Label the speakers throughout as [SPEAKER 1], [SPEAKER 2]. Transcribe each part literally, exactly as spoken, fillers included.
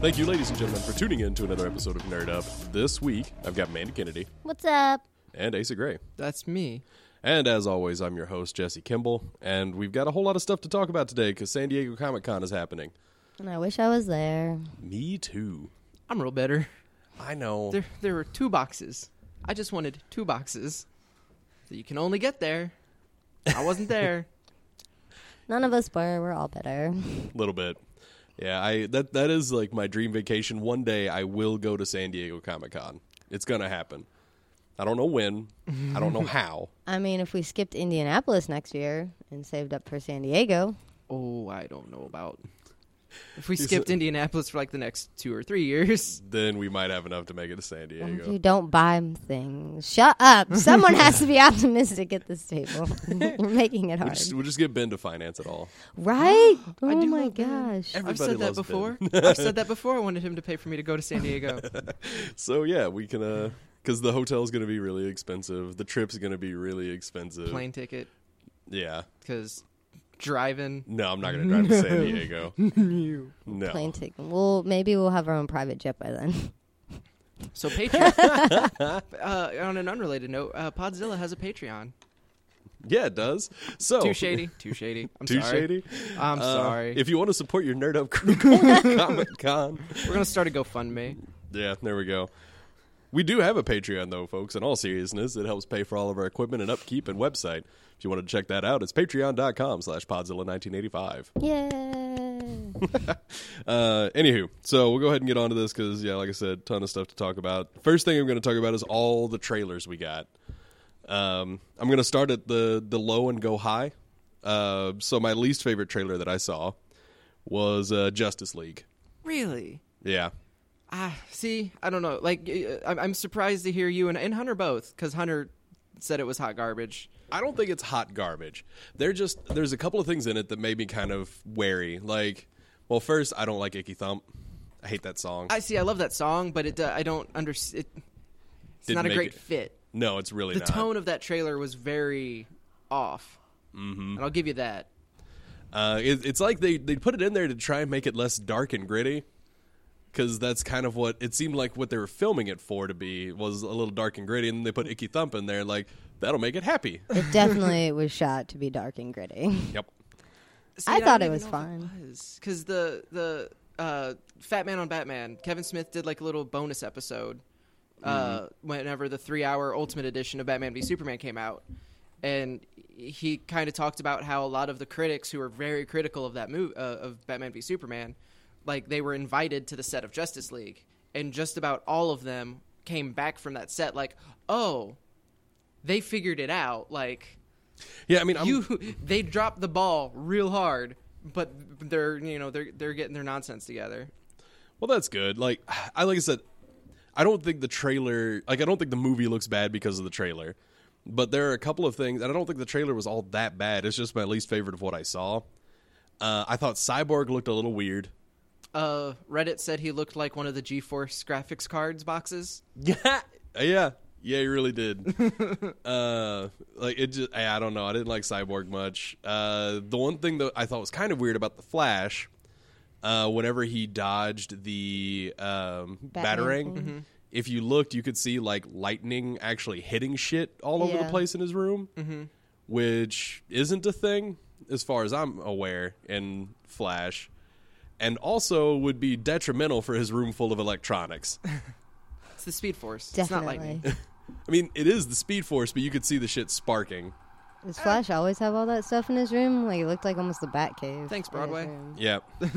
[SPEAKER 1] Thank you, ladies and gentlemen, for tuning in to another episode of Nerd Up. This week, I've got Mandy Kennedy.
[SPEAKER 2] What's up?
[SPEAKER 1] And Asa Gray.
[SPEAKER 3] That's me.
[SPEAKER 1] And as always, I'm your host, Jesse Kimball. And we've got a whole lot of stuff to talk about today because San Diego Comic-Con is happening.
[SPEAKER 2] And I wish I was there.
[SPEAKER 1] Me too.
[SPEAKER 3] I'm real better.
[SPEAKER 1] I know.
[SPEAKER 3] There, there were two boxes. I just wanted two boxes. So you can only get there. I wasn't there.
[SPEAKER 2] None of us were. We're all better.
[SPEAKER 1] A little bit. Yeah, I that that is like my dream vacation. One day I will go to San Diego Comic-Con. It's going to happen. I don't know when. I don't know how.
[SPEAKER 2] I mean, if we skipped Indianapolis next year and saved up for San Diego.
[SPEAKER 3] Oh, I don't know about. If we skipped Indianapolis for like the next two or three years.
[SPEAKER 1] Then we might have enough to make it to San Diego.
[SPEAKER 2] If you don't buy things. Shut up. Someone has to be optimistic at this table. We're making it
[SPEAKER 1] We'll
[SPEAKER 2] hard.
[SPEAKER 1] just, we'll just get Ben to finance it all.
[SPEAKER 2] Right?
[SPEAKER 3] I
[SPEAKER 2] Oh
[SPEAKER 3] do
[SPEAKER 2] my
[SPEAKER 3] love Ben.
[SPEAKER 2] gosh.
[SPEAKER 1] Everybody
[SPEAKER 3] I've said that
[SPEAKER 1] loves
[SPEAKER 3] before.
[SPEAKER 1] Ben.
[SPEAKER 3] I've said that before. I wanted him to pay for me to go to San Diego.
[SPEAKER 1] So yeah, we can, uh, because the hotel's going to be really expensive. The trip's going to be really expensive.
[SPEAKER 3] Plane ticket.
[SPEAKER 1] Yeah.
[SPEAKER 3] Because driving.
[SPEAKER 1] No, I'm not going to drive to San Diego. No.
[SPEAKER 2] Plane ticket. Well, maybe we'll have our own private jet by then.
[SPEAKER 3] So Patreon. uh, on an unrelated note, uh, Podzilla has a Patreon.
[SPEAKER 1] Yeah, it does. So
[SPEAKER 3] Too shady. Too shady. I'm
[SPEAKER 1] Too
[SPEAKER 3] sorry.
[SPEAKER 1] shady?
[SPEAKER 3] I'm
[SPEAKER 1] Uh,
[SPEAKER 3] sorry.
[SPEAKER 1] If you want to support your Nerd Up crew going to Comic-Con.
[SPEAKER 3] We're going to start a GoFundMe.
[SPEAKER 1] Yeah, there we go. We do have a Patreon, though, folks. In all seriousness, it helps pay for all of our equipment and upkeep and website. If you want to check that out, it's patreon.com slash podzilla1985.
[SPEAKER 2] Yay.
[SPEAKER 1] Uh, anywho, so we'll go ahead and get on to this because, yeah, like I said, ton of stuff to talk about. First thing I'm going to talk about is all the trailers we got. Um, I'm going to start at the, the low and go high. Uh, so my least favorite trailer that I saw was uh, Justice League.
[SPEAKER 3] Really?
[SPEAKER 1] Yeah.
[SPEAKER 3] Ah, see, I don't know. Like, uh, I'm, I'm surprised to hear you and, and Hunter both, because Hunter said it was hot garbage.
[SPEAKER 1] I don't think it's hot garbage. They're just there's a couple of things in it that made me kind of wary. Like, well, first, I don't like Icky Thump. I hate that song.
[SPEAKER 3] I see. I love that song, but it uh, I don't understand. It, it's
[SPEAKER 1] Didn't
[SPEAKER 3] not a
[SPEAKER 1] make
[SPEAKER 3] great
[SPEAKER 1] it-
[SPEAKER 3] fit.
[SPEAKER 1] No, it's really
[SPEAKER 3] The
[SPEAKER 1] not.
[SPEAKER 3] tone of that trailer was very off, mm-hmm. and I'll give you that.
[SPEAKER 1] Uh, it, it's like they they put it in there to try and make it less dark and gritty. Because that's kind of what it seemed like what they were filming it for to be was a little dark and gritty, and then they put Icky Thump in there, like that'll make it happy.
[SPEAKER 2] It definitely was shot to be dark and gritty.
[SPEAKER 1] Yep.
[SPEAKER 3] See,
[SPEAKER 2] I thought
[SPEAKER 3] don't
[SPEAKER 2] it
[SPEAKER 3] even
[SPEAKER 2] was
[SPEAKER 3] know if
[SPEAKER 2] fine.
[SPEAKER 3] Because the the uh, Fat Man on Batman, Kevin Smith did like a little bonus episode uh, whenever the three-hour Ultimate Edition of Batman v Superman came out, and he kind of talked about how a lot of the critics who were very critical of that move uh, of Batman v Superman, like they were invited to the set of Justice League, and just about all of them came back from that set like, oh, they figured it out, like.
[SPEAKER 1] Yeah, I mean, I'm,
[SPEAKER 3] You, they dropped the ball real hard, but they're you know they're they're getting their nonsense together.
[SPEAKER 1] well, that's good. Like I like I said, I don't think the trailer, like I don't think the movie looks bad because of the trailer, but there are a couple of things, and I don't think the trailer was all that bad. It's just my least favorite of what I saw. Uh, I thought Cyborg looked a little weird.
[SPEAKER 3] Uh, Reddit said he looked like one of the GeForce graphics cards boxes.
[SPEAKER 1] Yeah, yeah, yeah, he really did. uh, like it just, I, I don't know. I didn't like Cyborg much. Uh, the one thing that I thought was kind of weird about the Flash, uh, whenever he dodged the um,
[SPEAKER 2] Batman
[SPEAKER 1] batarang,
[SPEAKER 2] thing.
[SPEAKER 1] if you looked, you could see like lightning actually hitting shit all over the
[SPEAKER 2] Yeah.
[SPEAKER 1] place in his room,
[SPEAKER 3] Mm-hmm.
[SPEAKER 1] which isn't a thing as far as I'm aware in Flash. And also would be detrimental for his room full of electronics.
[SPEAKER 3] It's the Speed Force.
[SPEAKER 2] Definitely.
[SPEAKER 3] It's not lightning.
[SPEAKER 1] I mean, it is the Speed Force, but you could see the shit sparking.
[SPEAKER 2] Does Flash always have all that stuff in his room? Like, it looked like almost the Batcave.
[SPEAKER 3] Thanks,
[SPEAKER 2] in his
[SPEAKER 3] Broadway.
[SPEAKER 2] room.
[SPEAKER 1] Yeah.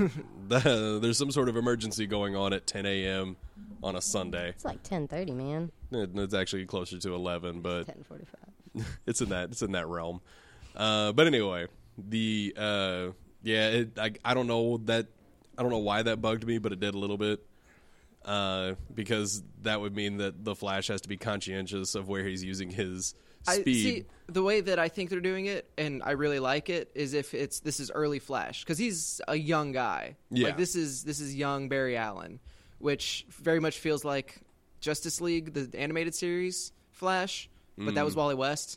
[SPEAKER 1] The- There's some sort of emergency going on at ten a.m. on a Sunday.
[SPEAKER 2] It's like ten thirty, man.
[SPEAKER 1] It- It's actually closer to eleven, but
[SPEAKER 2] ten forty-five.
[SPEAKER 1] it's in that it's in that realm. Uh, but anyway, the uh, yeah, it, I I don't know that I don't know why that bugged me, but it did a little bit. Uh, because that would mean that the Flash has to be conscientious of where he's using his
[SPEAKER 3] I
[SPEAKER 1] speed.
[SPEAKER 3] see the way that I think they're doing it, and I really like it, is if it's this is early Flash, because he's a young guy.
[SPEAKER 1] Yeah.
[SPEAKER 3] Like this is this is young Barry Allen, which very much feels like Justice League, the animated series Flash, but that was Wally West.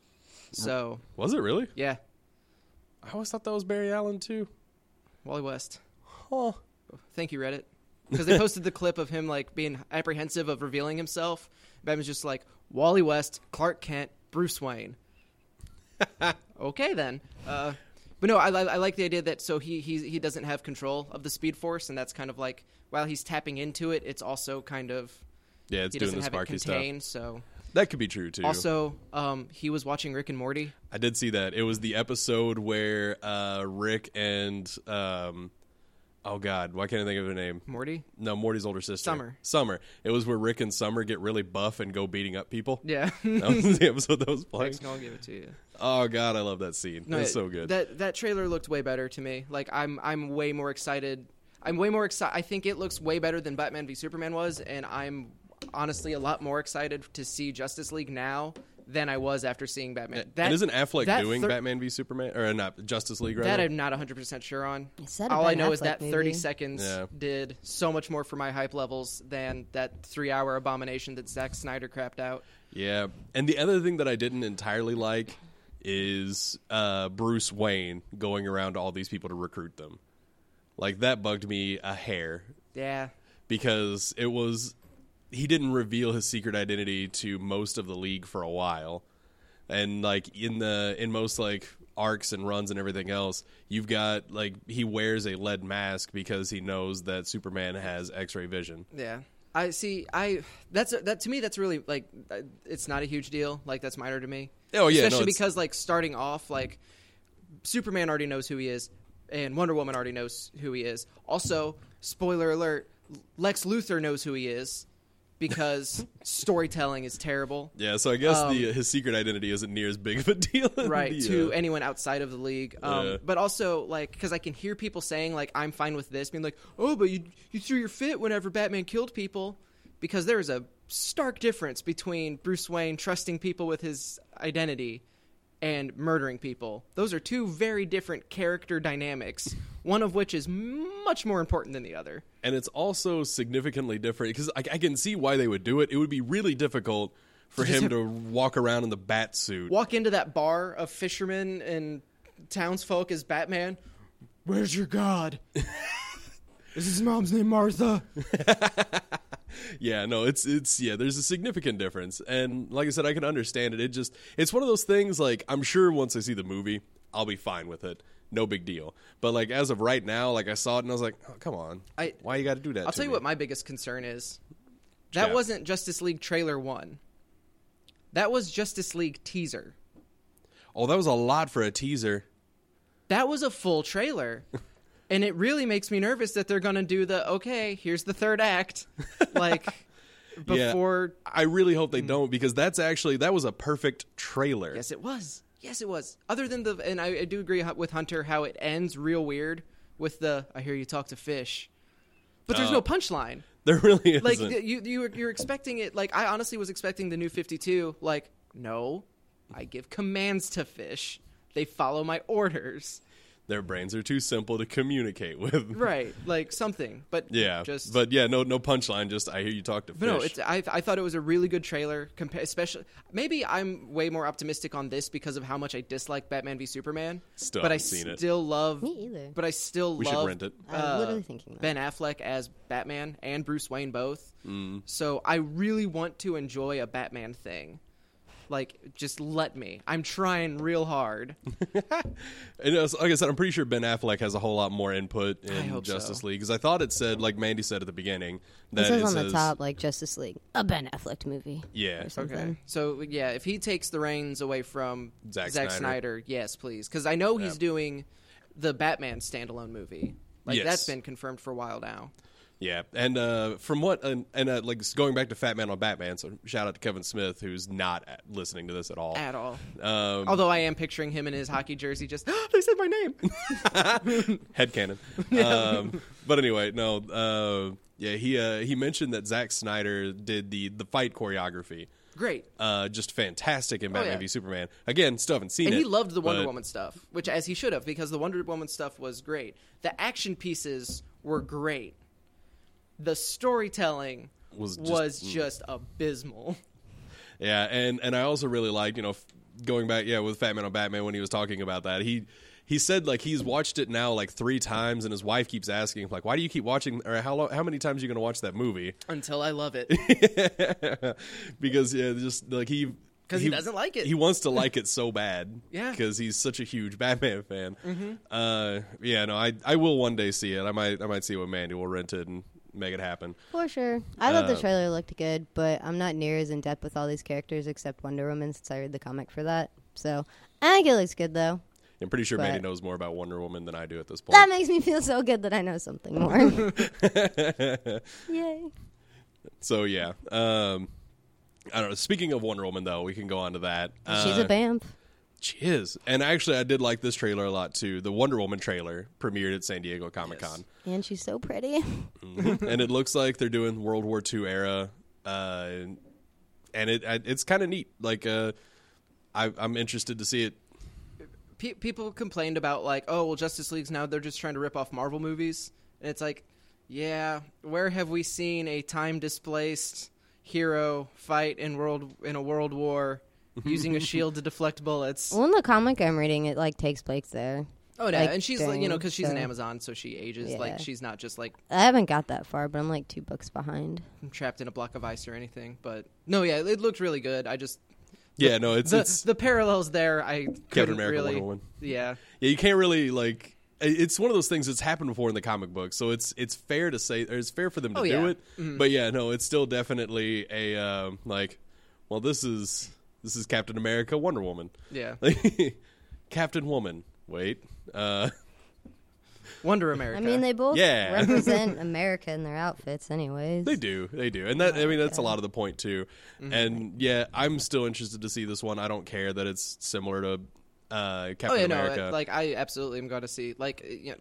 [SPEAKER 3] So
[SPEAKER 1] Was it really?
[SPEAKER 3] yeah,
[SPEAKER 1] I always thought that was Barry Allen too.
[SPEAKER 3] Wally West.
[SPEAKER 1] Huh.
[SPEAKER 3] Thank you, Reddit. because they posted the clip of him like being apprehensive of revealing himself. Batman's just like Wally West, Clark Kent, Bruce Wayne. Okay, then. Uh, but no, I, I like the idea that so he, he he doesn't have control of the Speed Force, and that's kind of like while he's tapping into it, it's also kind of
[SPEAKER 1] Yeah, it's
[SPEAKER 3] he
[SPEAKER 1] doing
[SPEAKER 3] doesn't
[SPEAKER 1] the
[SPEAKER 3] have it
[SPEAKER 1] Sparky stuff.
[SPEAKER 3] contained. So
[SPEAKER 1] That could be true too.
[SPEAKER 3] also, um, he was watching Rick and Morty.
[SPEAKER 1] I did see that. It was the episode where uh, Rick and um, oh god, why can't I think of her name?
[SPEAKER 3] Morty?
[SPEAKER 1] No, Morty's older sister.
[SPEAKER 3] Summer.
[SPEAKER 1] Summer. It was where Rick and Summer get really buff and go beating up people.
[SPEAKER 3] Yeah.
[SPEAKER 1] That was the episode that was playing.
[SPEAKER 3] Thanks, I'll give it to you.
[SPEAKER 1] Oh god, I love that scene.
[SPEAKER 3] No,
[SPEAKER 1] It's so good.
[SPEAKER 3] That that trailer looked way better to me. Like I'm I'm way more excited. I'm way more excited. I think it looks way better than Batman v Superman was, and I'm honestly a lot more excited to see Justice League now than I was after seeing Batman. That,
[SPEAKER 1] and isn't Affleck
[SPEAKER 3] that
[SPEAKER 1] doing
[SPEAKER 3] thir-
[SPEAKER 1] Batman v Superman or not Justice League? Rather?
[SPEAKER 3] That I'm not one hundred percent sure on.
[SPEAKER 2] It said a
[SPEAKER 3] All I
[SPEAKER 2] Ben
[SPEAKER 3] know is
[SPEAKER 2] Affleck
[SPEAKER 3] that thirty
[SPEAKER 2] movie.
[SPEAKER 3] seconds
[SPEAKER 1] Yeah.
[SPEAKER 3] did so much more for my hype levels than that three-hour abomination that Zack Snyder crapped out.
[SPEAKER 1] Yeah, and the other thing that I didn't entirely like is uh, Bruce Wayne going around to all these people to recruit them. Like that bugged me a hair
[SPEAKER 3] Yeah.
[SPEAKER 1] because it was he didn't reveal his secret identity to most of the league for a while, and like in the in most like arcs and runs and everything else, you've got like he wears a lead mask because he knows that Superman has X-ray vision.
[SPEAKER 3] Yeah. I see. I that's that to me. That's really like uh, it's not a huge deal. Like that's minor to me.
[SPEAKER 1] Oh yeah, no,
[SPEAKER 3] especially
[SPEAKER 1] it's-
[SPEAKER 3] because like starting off, like Superman already knows who he is, and Wonder Woman already knows who he is. Also, spoiler alert: Lex Luthor knows who he is because storytelling is terrible.
[SPEAKER 1] Yeah, so I guess
[SPEAKER 3] Um,
[SPEAKER 1] the his secret identity isn't near as big of a deal, in
[SPEAKER 3] Right,
[SPEAKER 1] the,
[SPEAKER 3] to
[SPEAKER 1] uh,
[SPEAKER 3] anyone outside of the league. Um,
[SPEAKER 1] Yeah.
[SPEAKER 3] But also, like, because I can hear people saying, like, I'm fine with this, being like, oh, but you you threw your fit whenever Batman killed people. Because there is a stark difference between Bruce Wayne trusting people with his identity and murdering people. Those are two very different character dynamics, one of which is much more important than the other.
[SPEAKER 1] and it's also significantly different because I, I can see why they would do it. It would be really difficult for
[SPEAKER 3] just
[SPEAKER 1] him
[SPEAKER 3] have-
[SPEAKER 1] to walk around in the bat suit.
[SPEAKER 3] Walk into that bar of fishermen and townsfolk as Batman. Where's your god? Is his mom's name Martha?
[SPEAKER 1] Yeah, no, it's it's yeah. There's a significant difference, and like I said, I can understand it. It just it's one of those things. Like I'm sure once I see the movie, I'll be fine with it. No big deal. But like as of right now, like I saw it and I was like, oh, come on,
[SPEAKER 3] I-
[SPEAKER 1] why you got to do that?
[SPEAKER 3] I'll
[SPEAKER 1] to
[SPEAKER 3] tell you
[SPEAKER 1] me?
[SPEAKER 3] what my biggest concern is. That
[SPEAKER 1] Yeah.
[SPEAKER 3] wasn't Justice League trailer one. That was Justice League teaser.
[SPEAKER 1] Oh, that was a lot for a teaser.
[SPEAKER 3] That was a full trailer. And it really makes me nervous that they're going to do the, okay, here's the third act. Like,
[SPEAKER 1] Yeah.
[SPEAKER 3] before.
[SPEAKER 1] I really hope they don't because that's actually that was a perfect trailer.
[SPEAKER 3] Yes, it was. Yes, it was. Other than the, and I, I do agree with Hunter how it ends real weird with the, I hear you talk to fish. But there's
[SPEAKER 1] Uh,
[SPEAKER 3] no punchline.
[SPEAKER 1] There really isn't.
[SPEAKER 3] Like, you, you, were- you're expecting it, like, I honestly was expecting the new fifty-two, like, no, I give commands to fish. They follow my orders.
[SPEAKER 1] Their brains are too simple to communicate with.
[SPEAKER 3] Right, like something. But
[SPEAKER 1] Yeah,
[SPEAKER 3] just
[SPEAKER 1] but yeah, no, no punchline. Just I hear you talk to fish.
[SPEAKER 3] But no, it's, I, I thought it was a really good trailer. Compa- especially, maybe I'm way more optimistic on this because of how much I dislike Batman v Superman.
[SPEAKER 1] Still
[SPEAKER 3] but I
[SPEAKER 1] haven't seen it.
[SPEAKER 3] still love.
[SPEAKER 2] Me either.
[SPEAKER 3] But I still
[SPEAKER 1] We
[SPEAKER 3] love.
[SPEAKER 1] should rent it.
[SPEAKER 2] I was
[SPEAKER 3] uh,
[SPEAKER 2] literally thinking that.
[SPEAKER 3] Ben Affleck as Batman and Bruce Wayne both.
[SPEAKER 1] Mm.
[SPEAKER 3] So I really want to enjoy a Batman thing. Like, just let me. I'm trying real hard.
[SPEAKER 1] And uh, like I said, I'm pretty sure Ben Affleck has a whole lot more input
[SPEAKER 3] I
[SPEAKER 1] in
[SPEAKER 3] hope
[SPEAKER 1] Justice
[SPEAKER 3] so.
[SPEAKER 1] League because I thought it said, like Mandy said at the beginning,
[SPEAKER 2] It
[SPEAKER 1] that
[SPEAKER 2] says
[SPEAKER 1] it
[SPEAKER 2] on
[SPEAKER 1] says,
[SPEAKER 2] the top, like Justice League, a Ben Affleck movie.
[SPEAKER 1] yeah,
[SPEAKER 2] Or something.
[SPEAKER 3] Okay. So yeah, if he takes the reins away from
[SPEAKER 1] Zack
[SPEAKER 3] Zack,
[SPEAKER 1] Snyder.
[SPEAKER 3] Snyder, yes, please, because I know he's
[SPEAKER 1] Yeah.
[SPEAKER 3] doing the Batman standalone movie. Like
[SPEAKER 1] Yes.
[SPEAKER 3] that's been confirmed for a while now.
[SPEAKER 1] yeah. And uh, from what and, and uh, like going back to Fat Man on Batman, so shout out to Kevin Smith who's not at, listening to this at all.
[SPEAKER 3] At all.
[SPEAKER 1] Um,
[SPEAKER 3] Although I am picturing him in his hockey jersey, just they said my name.
[SPEAKER 1] Headcanon. um, but anyway, no. Uh, yeah, he uh, he mentioned that Zack Snyder did the the fight choreography.
[SPEAKER 3] Great.
[SPEAKER 1] Uh, just fantastic in Batman
[SPEAKER 3] yeah.
[SPEAKER 1] v Superman. Again, still haven't seen
[SPEAKER 3] And
[SPEAKER 1] it.
[SPEAKER 3] he loved the Wonder
[SPEAKER 1] but-
[SPEAKER 3] Woman stuff, which as he should have, because the Wonder Woman stuff was great. The action pieces were great. The storytelling
[SPEAKER 1] Was
[SPEAKER 3] was
[SPEAKER 1] just-
[SPEAKER 3] just, abysmal.
[SPEAKER 1] Yeah, and and I also really liked, you know, f- going back, yeah, with Fat Man on Batman when he was talking about that. He he said like he's watched it now like three times, and his wife keeps asking him like, "Why do you keep watching? Or how long, how many times are you going to watch that movie?"
[SPEAKER 3] Until I love it.
[SPEAKER 1] Because yeah, just like he
[SPEAKER 3] because he, he doesn't like it.
[SPEAKER 1] He wants to like it so bad.
[SPEAKER 3] Yeah,
[SPEAKER 1] because he's such a huge Batman fan.
[SPEAKER 3] Mm-hmm.
[SPEAKER 1] Uh, yeah, no, I I will one day see it. I might I might see it with Mandy. We'll rent it and make it happen.
[SPEAKER 2] For sure. I thought
[SPEAKER 1] Uh,
[SPEAKER 2] the trailer looked good, but I'm not near as in depth with all these characters except Wonder Woman since I read the comic for that. So I think it looks good though.
[SPEAKER 1] I'm pretty sure
[SPEAKER 2] But-
[SPEAKER 1] Mandy knows more about Wonder Woman than I do at this point.
[SPEAKER 2] That makes me feel so good that I know something more. Yay.
[SPEAKER 1] So yeah, um, I don't know. Speaking of Wonder Woman, though, we can go on to that.
[SPEAKER 2] She's
[SPEAKER 1] Uh,
[SPEAKER 2] a vamp.
[SPEAKER 1] She is, and actually, I did like this trailer a lot too. The Wonder Woman trailer premiered at San Diego Comic Con,
[SPEAKER 2] And she's so pretty.
[SPEAKER 1] Mhm. and it looks like they're doing World War Two era, uh, and it it's kind of neat. Like, uh, I, I'm interested to see it.
[SPEAKER 3] Pe- people complained about like, oh well, Justice League's now they're just trying to rip off Marvel movies, and it's like, yeah, where have we seen a time displaced hero fight in world in a world war using a shield to deflect bullets?
[SPEAKER 2] Well, in the comic I'm reading, it like takes place there.
[SPEAKER 3] Oh yeah,
[SPEAKER 2] like,
[SPEAKER 3] and she's like, you know, because she's an
[SPEAKER 2] during-
[SPEAKER 3] Amazon, so she ages
[SPEAKER 2] Yeah.
[SPEAKER 3] like she's not just like
[SPEAKER 2] I haven't got that far, but I'm like two books behind.
[SPEAKER 3] trapped in a block of ice or anything. But no, yeah, it looked really good. I just
[SPEAKER 1] Yeah, no, it's
[SPEAKER 3] the
[SPEAKER 1] it's
[SPEAKER 3] the parallels there. I
[SPEAKER 1] Captain
[SPEAKER 3] couldn't
[SPEAKER 1] America,
[SPEAKER 3] really,
[SPEAKER 1] Wonder Woman.
[SPEAKER 3] yeah.
[SPEAKER 1] Yeah, you can't really like. It's one of those things that's happened before in the comic book, so it's it's fair to say, or it's fair for them to
[SPEAKER 3] Oh,
[SPEAKER 1] do
[SPEAKER 3] yeah.
[SPEAKER 1] it. But yeah, no, it's still definitely a um, like. Well, this is this is Captain America, Wonder Woman,
[SPEAKER 3] Yeah,
[SPEAKER 1] Captain Woman. Wait, uh,
[SPEAKER 3] Wonder America.
[SPEAKER 2] I mean, they both
[SPEAKER 1] Yeah.
[SPEAKER 2] represent America in their outfits, anyways.
[SPEAKER 1] they do, they do, and that I mean that's a lot of the point too. And yeah, I'm still interested to see this one. I don't care that it's similar to uh, Captain
[SPEAKER 3] oh yeah,
[SPEAKER 1] America.
[SPEAKER 3] no, like I absolutely am going to see. Like, you know,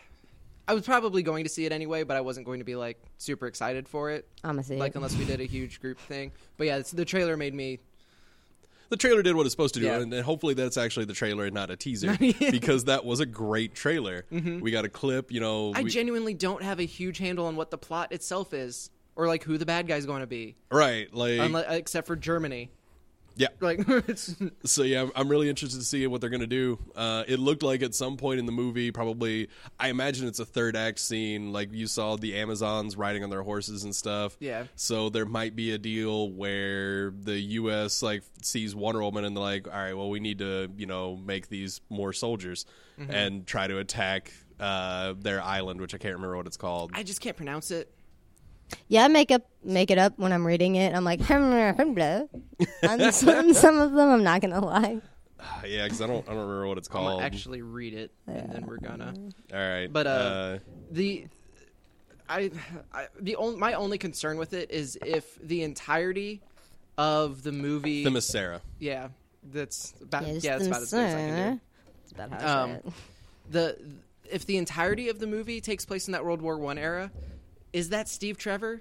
[SPEAKER 3] I was probably going to see it anyway, but I wasn't going to be like super excited for it.
[SPEAKER 2] I'm gonna see
[SPEAKER 3] Like
[SPEAKER 2] it.
[SPEAKER 3] unless we did a huge group thing. But yeah, it's, the trailer made me.
[SPEAKER 1] The trailer did what it's supposed to do,
[SPEAKER 3] Yeah.
[SPEAKER 1] and, and hopefully that's actually the trailer and not a teaser,
[SPEAKER 3] Yeah.
[SPEAKER 1] because that was a great trailer. We got a clip, you know.
[SPEAKER 3] I
[SPEAKER 1] we-
[SPEAKER 3] genuinely don't have a huge handle on what the plot itself is, or like who the bad guy's going to be,
[SPEAKER 1] right, like,
[SPEAKER 3] unless, except for Germany.
[SPEAKER 1] yeah.
[SPEAKER 3] Like, it's,
[SPEAKER 1] So yeah, I'm- I'm really interested to see what they're going to do. Uh, it looked like at some point in the movie, probably, I imagine it's a third act scene, like you saw the Amazons riding on their horses and stuff.
[SPEAKER 3] Yeah.
[SPEAKER 1] So there might be a deal where the U S like sees Wonder Woman and they're like, all right, well, we need to, you know, make these more soldiers and try to attack uh, their island, which I can't remember what it's called.
[SPEAKER 3] I just can't pronounce it.
[SPEAKER 2] Yeah, I make up make it up when I'm reading it. I'm like, on some, some of them, I'm not gonna lie.
[SPEAKER 1] yeah, because I don't, I don't remember what it's
[SPEAKER 3] I'm
[SPEAKER 1] called.
[SPEAKER 3] gonna actually read it, and then we're gonna.
[SPEAKER 1] All right,
[SPEAKER 3] But uh,
[SPEAKER 1] uh,
[SPEAKER 3] the I, I the only my only concern with it is if the entirety of the movie,
[SPEAKER 1] the Miss Sarah.
[SPEAKER 3] yeah, that's about
[SPEAKER 2] Yeah,
[SPEAKER 3] yeah,
[SPEAKER 2] just
[SPEAKER 3] that's
[SPEAKER 2] the
[SPEAKER 3] about as good as I can do.
[SPEAKER 2] It's about how I
[SPEAKER 3] Um,
[SPEAKER 2] say it.
[SPEAKER 3] The if the entirety of the movie takes place in that World War One era, is that Steve Trevor?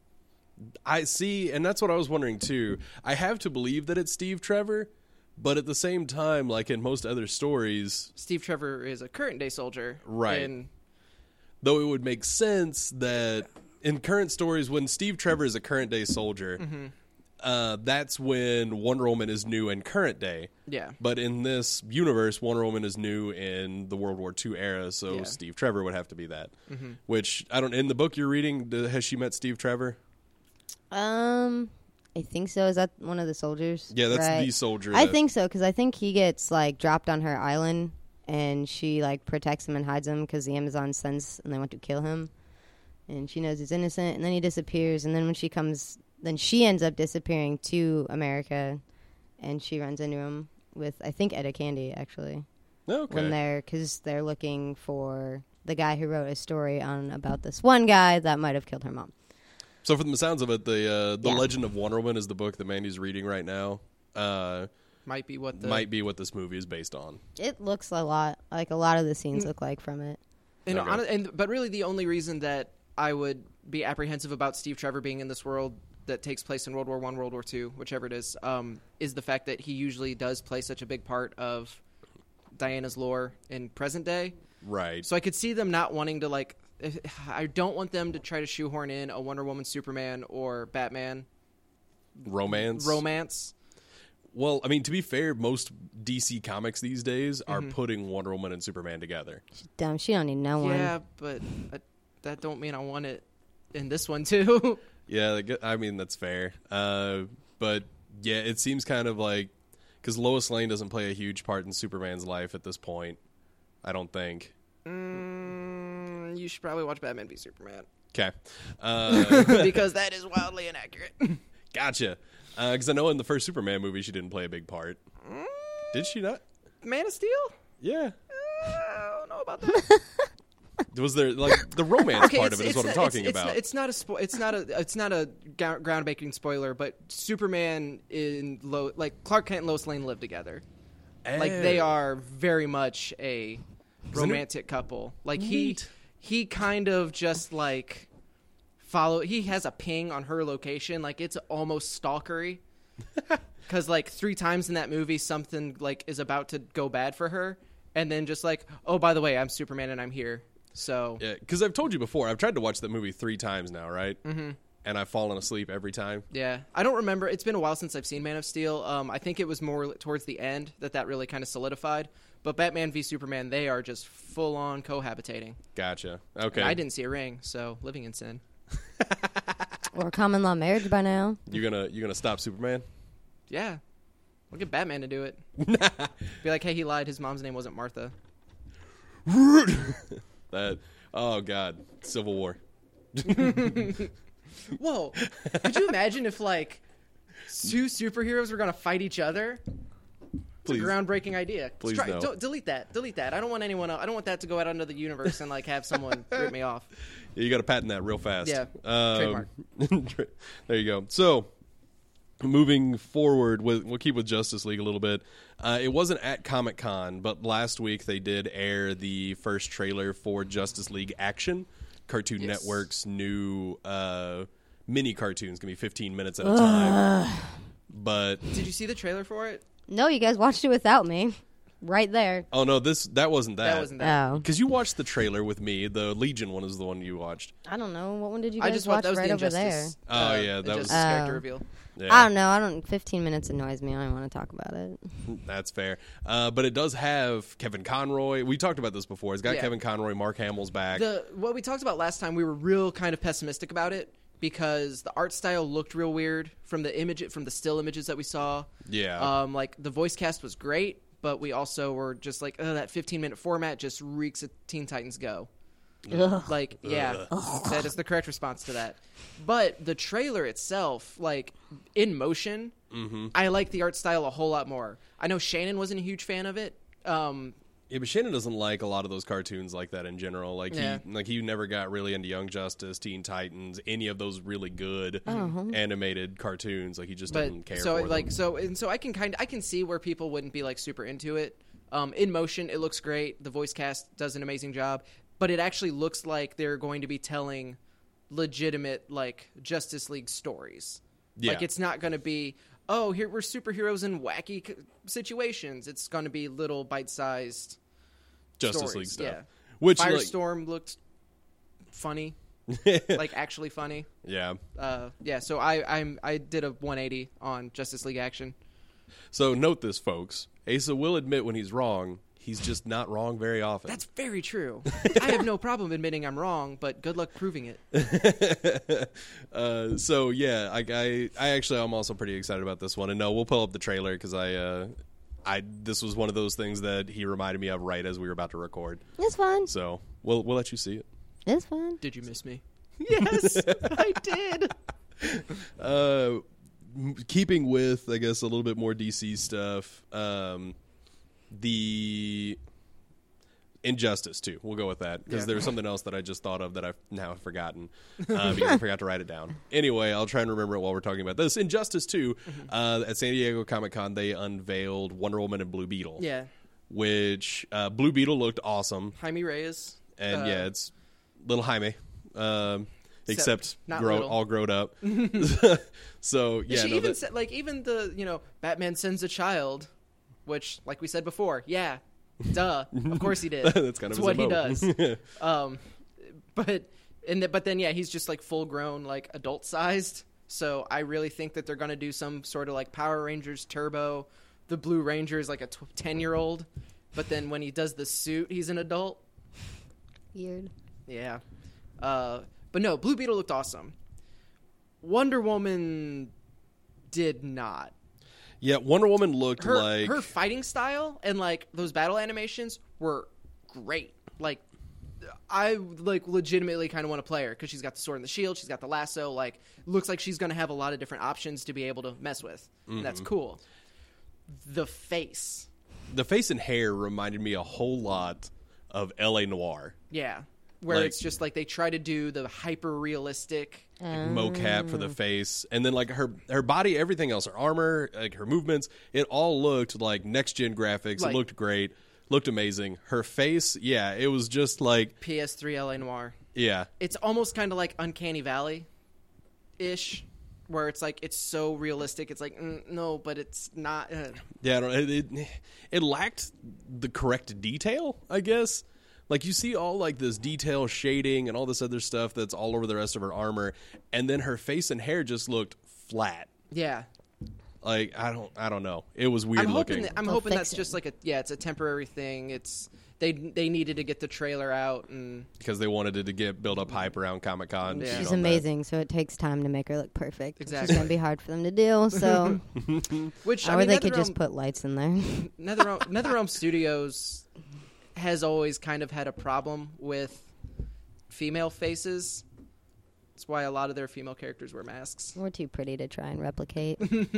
[SPEAKER 1] I see, and that's what I was wondering too. I have to believe that it's Steve Trevor, but at the same time, like in most other stories,
[SPEAKER 3] Steve Trevor is a current day soldier,
[SPEAKER 1] Right.
[SPEAKER 3] And
[SPEAKER 1] though it would make sense that in current stories, when Steve Trevor is a current day soldier,
[SPEAKER 3] Mm-hmm.
[SPEAKER 1] uh, that's when Wonder Woman is new in current day.
[SPEAKER 3] yeah,
[SPEAKER 1] But in this universe, Wonder Woman is new in the World War Two era, so
[SPEAKER 3] Yeah.
[SPEAKER 1] Steve Trevor would have to be that.
[SPEAKER 3] Mm-hmm.
[SPEAKER 1] Which I don't. In the book you're reading, d- has she met Steve Trevor?
[SPEAKER 2] Um, I think so. Is that one of the soldiers?
[SPEAKER 1] Yeah, that's
[SPEAKER 2] Right.
[SPEAKER 1] the soldier.
[SPEAKER 2] I
[SPEAKER 1] that-
[SPEAKER 2] think so because I think he gets like dropped on her island, and she like protects him and hides him because the Amazon sends and they want to kill him, and she knows he's innocent, and then he disappears, and then when she comes, then she ends up disappearing to America, and she runs into him with I think Etta Candy actually
[SPEAKER 1] Okay.
[SPEAKER 2] when they're because they're looking for the guy who wrote a story on about this one guy that might have killed her mom.
[SPEAKER 1] So from the sounds of it, the uh, the
[SPEAKER 2] Yeah.
[SPEAKER 1] Legend of Wonder Woman is the book that Mandy's reading right now. Uh,
[SPEAKER 3] might be what the
[SPEAKER 1] might be what this movie is based on.
[SPEAKER 2] It looks a lot like a lot of the scenes look like from it.
[SPEAKER 3] And,
[SPEAKER 1] Okay.
[SPEAKER 3] hon- and but really, the only reason that I would be apprehensive about Steve Trevor being in this world that takes place in World War One, World War Two, whichever it is, um, is the fact that he usually does play such a big part of Diana's lore in present day.
[SPEAKER 1] Right.
[SPEAKER 3] So I could see them not wanting to like. if- I don't want them to try to shoehorn in a Wonder Woman, Superman, or Batman
[SPEAKER 1] Romance.
[SPEAKER 3] romance.
[SPEAKER 1] Well, I mean, to be fair, most D C comics these days are putting Wonder Woman and Superman together.
[SPEAKER 2] Dumb. She don't need no one.
[SPEAKER 3] Yeah, but I, that don't mean I want it in this one too.
[SPEAKER 1] Yeah, I mean, that's fair. Uh, but yeah, it seems kind of like, because Lois Lane doesn't play a huge part in Superman's life at this point, I don't think.
[SPEAKER 3] Mm, you should probably watch Batman v Superman.
[SPEAKER 1] Okay. Uh,
[SPEAKER 3] because that is wildly inaccurate.
[SPEAKER 1] Gotcha. Because uh, I know in the first Superman movie she didn't play a big part.
[SPEAKER 3] Mm,
[SPEAKER 1] Did she not?
[SPEAKER 3] Man of Steel?
[SPEAKER 1] Yeah.
[SPEAKER 3] Uh, I don't know about that.
[SPEAKER 1] Was there like the romance
[SPEAKER 3] Okay,
[SPEAKER 1] part
[SPEAKER 3] it's,
[SPEAKER 1] of it is
[SPEAKER 3] it's
[SPEAKER 1] what I'm
[SPEAKER 3] not-
[SPEAKER 1] talking
[SPEAKER 3] it's,
[SPEAKER 1] about?
[SPEAKER 3] It's not, it's not a spo- it's not a it's not a gou- groundbreaking spoiler, but Superman in Lo- like Clark Kent and Lois Lane live together. Like they
[SPEAKER 1] Oh.
[SPEAKER 3] are very much a romantic couple. Like he
[SPEAKER 1] Neat.
[SPEAKER 3] he kind of just like follow. He has a ping on her location. Like it's almost stalkery. Because like three times in that movie, something like is about to go bad for her, and then just like, oh, by the way, I'm Superman and I'm here. So
[SPEAKER 1] Yeah, because I've told you before, I've tried to watch that movie three times now, right? Mm-hmm. And I've fallen asleep every time.
[SPEAKER 3] yeah, I don't remember. It's been a while since I've seen Man of Steel. Um, I think it was more towards the end that that really kind of solidified. But Batman v Superman, they are just full on cohabitating.
[SPEAKER 1] Gotcha. Okay.
[SPEAKER 3] And I didn't see a ring, so living in sin.
[SPEAKER 2] Or common law marriage by now.
[SPEAKER 1] You gonna you gonna stop Superman?
[SPEAKER 3] Yeah, we'll get Batman to do it. Be like, hey, he lied. His mom's name wasn't Martha.
[SPEAKER 1] That. Oh God, Civil War.
[SPEAKER 3] Whoa! Could you imagine if like two superheroes were gonna fight each other? It's
[SPEAKER 1] Please.
[SPEAKER 3] a groundbreaking idea.
[SPEAKER 1] Please
[SPEAKER 3] Try-
[SPEAKER 1] no.
[SPEAKER 3] don't, delete that. Delete that. I don't want anyone. Else, I don't want that to go out into the universe and like have someone rip me off.
[SPEAKER 1] Yeah, you got to patent that real fast.
[SPEAKER 3] Yeah.
[SPEAKER 1] Um, there you go. So, moving forward, with, we'll keep with Justice League a little bit. Uh, it wasn't at Comic Con, but last week they did air the first trailer for Justice League Action, Cartoon
[SPEAKER 3] Yes.
[SPEAKER 1] Network's new uh, mini cartoons. Going to be fifteen minutes at a time. But
[SPEAKER 3] Did you see the trailer for it?
[SPEAKER 2] No, you guys watched it without me. Right there.
[SPEAKER 1] oh no, this that wasn't that.
[SPEAKER 3] That wasn't that.
[SPEAKER 2] Oh.
[SPEAKER 1] Because you watched the trailer with me. The Legion one is the one you watched.
[SPEAKER 2] I don't know. What one did you
[SPEAKER 3] I
[SPEAKER 2] guys
[SPEAKER 3] just
[SPEAKER 2] watch
[SPEAKER 3] watched that was
[SPEAKER 2] right
[SPEAKER 3] the
[SPEAKER 2] over there?
[SPEAKER 3] Injustice.
[SPEAKER 1] Oh,
[SPEAKER 3] uh,
[SPEAKER 1] yeah, that was-
[SPEAKER 3] Injustice character
[SPEAKER 2] Oh.
[SPEAKER 3] reveal.
[SPEAKER 1] Yeah.
[SPEAKER 2] I don't know. I don't. Fifteen minutes annoys me. I don't want to talk about it.
[SPEAKER 1] That's fair. Uh, but it does have Kevin Conroy. We talked about this before. It's got
[SPEAKER 3] Yeah.
[SPEAKER 1] Kevin Conroy, Mark Hamill's back.
[SPEAKER 3] The what we talked about last time, we were real kind of pessimistic about it because the art style looked real weird from the image from the still images that we saw.
[SPEAKER 1] yeah.
[SPEAKER 3] Um, like the voice cast was great, but we also were just like, oh, that fifteen minute format just reeks of Teen Titans Go.
[SPEAKER 2] Ugh.
[SPEAKER 3] Like, yeah, that is the correct response to that. But the trailer itself, like in motion,
[SPEAKER 1] Mm-hmm.
[SPEAKER 3] I like the art style a whole lot more. I know Shannon wasn't a huge fan of it. Um,
[SPEAKER 1] yeah, but Shannon doesn't like a lot of those cartoons like that in general. Like
[SPEAKER 3] Yeah.
[SPEAKER 1] he, like he never got really into Young Justice, Teen Titans, any of those really good
[SPEAKER 2] Uh-huh.
[SPEAKER 1] animated cartoons. Like he just
[SPEAKER 3] but
[SPEAKER 1] didn't care
[SPEAKER 3] so
[SPEAKER 1] for
[SPEAKER 3] like
[SPEAKER 1] them.
[SPEAKER 3] so and so I can kind I can see where people wouldn't be like super into it. Um, in motion, it looks great. The voice cast does an amazing job, but it actually looks like they're going to be telling legitimate like Justice League stories.
[SPEAKER 1] Yeah.
[SPEAKER 3] Like it's not going to be, oh, here we're superheroes in wacky c- situations. It's going to be little bite-sized
[SPEAKER 1] Justice
[SPEAKER 3] stories.
[SPEAKER 1] League stuff.
[SPEAKER 3] Yeah.
[SPEAKER 1] Which like,
[SPEAKER 3] Firestorm looked funny, like actually funny.
[SPEAKER 1] yeah.
[SPEAKER 3] Uh, yeah, so I I'm I did a one eighty on Justice League Action.
[SPEAKER 1] So note this, folks. Asa will admit when he's wrong. He's just not wrong very often.
[SPEAKER 3] That's very true. I have no problem admitting I'm wrong, but good luck proving it.
[SPEAKER 1] uh, so yeah, I, I, I actually I'm also pretty excited about this one. And no, we'll pull up the trailer because I, uh, I this was one of those things that he reminded me of right as we were about to record.
[SPEAKER 2] It's fun.
[SPEAKER 1] So we'll we'll let you see it.
[SPEAKER 2] It's fun.
[SPEAKER 3] Did you miss me? Yes, I did.
[SPEAKER 1] Uh, m- keeping with I guess a little bit more D C stuff. Um, the Injustice too. We'll go with that because
[SPEAKER 3] Yeah.
[SPEAKER 1] there was something else that I just thought of that I've now forgotten uh, because I forgot to write it down. Anyway, I'll try and remember it while we're talking about this. Injustice two uh, at San Diego Comic Con they unveiled Wonder Woman and Blue Beetle.
[SPEAKER 3] Yeah,
[SPEAKER 1] Which uh, Blue Beetle looked awesome,
[SPEAKER 3] Jaime Reyes.
[SPEAKER 1] and
[SPEAKER 3] uh,
[SPEAKER 1] yeah, it's little Jaime, um, except
[SPEAKER 3] not
[SPEAKER 1] grow,
[SPEAKER 3] little.
[SPEAKER 1] all grown up. So yeah,
[SPEAKER 3] she
[SPEAKER 1] no,
[SPEAKER 3] even
[SPEAKER 1] that,
[SPEAKER 3] said, like even the you know Batman sends a child, which like we said before, yeah, duh, of course he did.
[SPEAKER 1] That's kind of his
[SPEAKER 3] what he
[SPEAKER 1] M O.
[SPEAKER 3] does. um, but and the, but then yeah, he's just like full grown, like adult sized. So I really think that they're going to do some sort of like Power Rangers Turbo. The Blue Ranger is like a ten-year-old, but then when he does the suit, he's an adult.
[SPEAKER 2] Weird.
[SPEAKER 3] Yeah. Uh, but no, Blue Beetle looked awesome. Wonder Woman did not.
[SPEAKER 1] Yeah, Wonder Woman looked
[SPEAKER 3] Her,
[SPEAKER 1] like
[SPEAKER 3] her fighting style and like those battle animations were great. Like, I like legitimately kind of want to play her because she's got the sword and the shield, she's got the lasso. Like, looks like she's going to have a lot of different options to be able to mess with,
[SPEAKER 1] Mm-hmm.
[SPEAKER 3] and that's cool. The face,
[SPEAKER 1] the face and hair reminded me a whole lot of L A Noire.
[SPEAKER 3] yeah, where
[SPEAKER 1] Like-
[SPEAKER 3] it's just like they try to do the hyper realistic.
[SPEAKER 1] Like mocap for the face, and then like her her body, everything else, her armor, like her movements, it all looked like next gen graphics.
[SPEAKER 3] Like-
[SPEAKER 1] it looked great, looked amazing. Her face, yeah, it was just like
[SPEAKER 3] P S three L A Noire.
[SPEAKER 1] yeah,
[SPEAKER 3] It's almost kind of like Uncanny Valley ish, where it's like it's so realistic. It's like mm, no, but it's not. Uh,
[SPEAKER 1] yeah. I don't, it, it it lacked the correct detail, I guess. Like, you see all, like, this detail shading and all this other stuff that's all over the rest of her armor, and then her face and hair just looked flat.
[SPEAKER 3] yeah,
[SPEAKER 1] Like, I don't I don't know. It was weird
[SPEAKER 3] I'm hoping.
[SPEAKER 1] looking.
[SPEAKER 3] That, I'm
[SPEAKER 2] They'll
[SPEAKER 3] hoping
[SPEAKER 2] fix
[SPEAKER 3] that's
[SPEAKER 2] it.
[SPEAKER 3] just like a yeah, it's a temporary thing. It's they they needed to get the trailer out and
[SPEAKER 1] because they wanted it to get build up hype around Comic Con.
[SPEAKER 3] Yeah.
[SPEAKER 2] She's amazing, so it takes time to make her look perfect.
[SPEAKER 3] Exactly.
[SPEAKER 2] It's going to be hard for them to do, so...
[SPEAKER 3] which I
[SPEAKER 2] or
[SPEAKER 3] mean,
[SPEAKER 2] they could
[SPEAKER 3] NetherRealm,
[SPEAKER 2] just put lights in there.
[SPEAKER 3] NetherRealm, NetherRealm Studios has always kind of had a problem with female faces. That's why a lot of their female characters wear masks.
[SPEAKER 2] We're too pretty to try and replicate.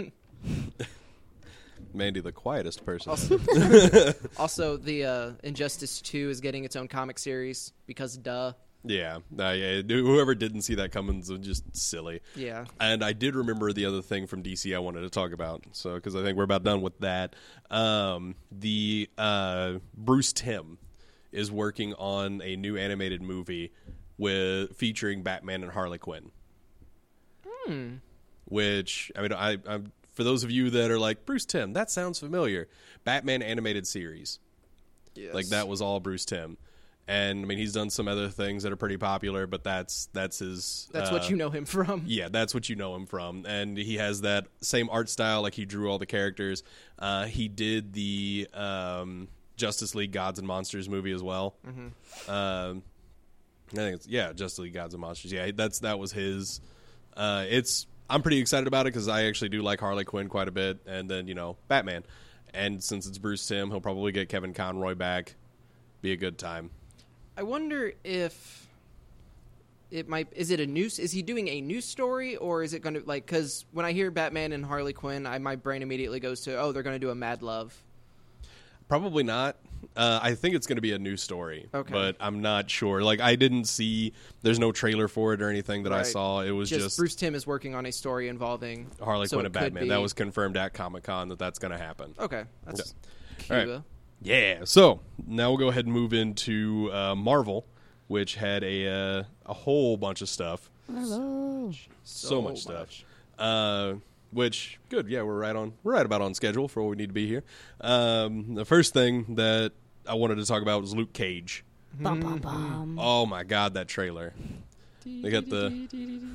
[SPEAKER 1] Mandy, the quietest person.
[SPEAKER 3] Also, also the uh, Injustice two is getting its own comic series because duh.
[SPEAKER 1] Yeah, uh, yeah. Whoever didn't see that coming is just silly.
[SPEAKER 3] Yeah.
[SPEAKER 1] And I did remember the other thing from D C I wanted to talk about. So, because I think we're about done with that. Um, the uh, Bruce Timm is working on a new animated movie with featuring Batman and Harley Quinn.
[SPEAKER 3] Hmm.
[SPEAKER 1] Which I mean, I, I'm for those of you that are like Bruce Timm, that sounds familiar. Batman animated series,
[SPEAKER 3] Yes.
[SPEAKER 1] like that was all Bruce Timm. And I mean, he's done some other things that are pretty popular, but that's that's his.
[SPEAKER 3] That's
[SPEAKER 1] uh,
[SPEAKER 3] what you know him from.
[SPEAKER 1] Yeah, that's what you know him from. And he has that same art style, like he drew all the characters. Uh, he did the um, Justice League Gods and Monsters movie as well.
[SPEAKER 3] Mm-hmm.
[SPEAKER 1] Um, I think it's yeah, Justice League Gods and Monsters. Yeah, that's that was his. Uh, it's I'm pretty excited about it because I actually do like Harley Quinn quite a bit, and then you know Batman. And since it's Bruce Timm, he'll probably get Kevin Conroy back. Be a good time.
[SPEAKER 3] I wonder if it might. Is it a new? Is he doing a new story, or is it going to like? Because when I hear Batman and Harley Quinn, I, my brain immediately goes to, oh, they're going to do a Mad Love.
[SPEAKER 1] Probably not. Uh, I think it's going to be a new story,
[SPEAKER 3] Okay.
[SPEAKER 1] but I'm not sure. Like, I didn't see. There's no trailer for it or anything that I
[SPEAKER 3] Right.
[SPEAKER 1] saw. It was
[SPEAKER 3] Just,
[SPEAKER 1] just,
[SPEAKER 3] Bruce Timm is working on a story involving
[SPEAKER 1] Harley
[SPEAKER 3] so
[SPEAKER 1] Quinn
[SPEAKER 3] it
[SPEAKER 1] and
[SPEAKER 3] could
[SPEAKER 1] Batman.
[SPEAKER 3] be-
[SPEAKER 1] That was confirmed at Comic Con that that's going to happen.
[SPEAKER 3] Okay, that's
[SPEAKER 1] All right.
[SPEAKER 3] Cuba.
[SPEAKER 1] Yeah. So now we'll go ahead and move into uh, Marvel, which had a uh, a whole bunch of stuff.
[SPEAKER 2] Hello.
[SPEAKER 1] So,
[SPEAKER 3] So
[SPEAKER 1] much stuff.
[SPEAKER 3] much.
[SPEAKER 1] Uh, which good, yeah, we're right on. We're right about on schedule for what we need to be here. Um, the first thing that I wanted to talk about was Luke Cage.
[SPEAKER 2] Bum, bum, bum.
[SPEAKER 1] Oh my god, that trailer! They got the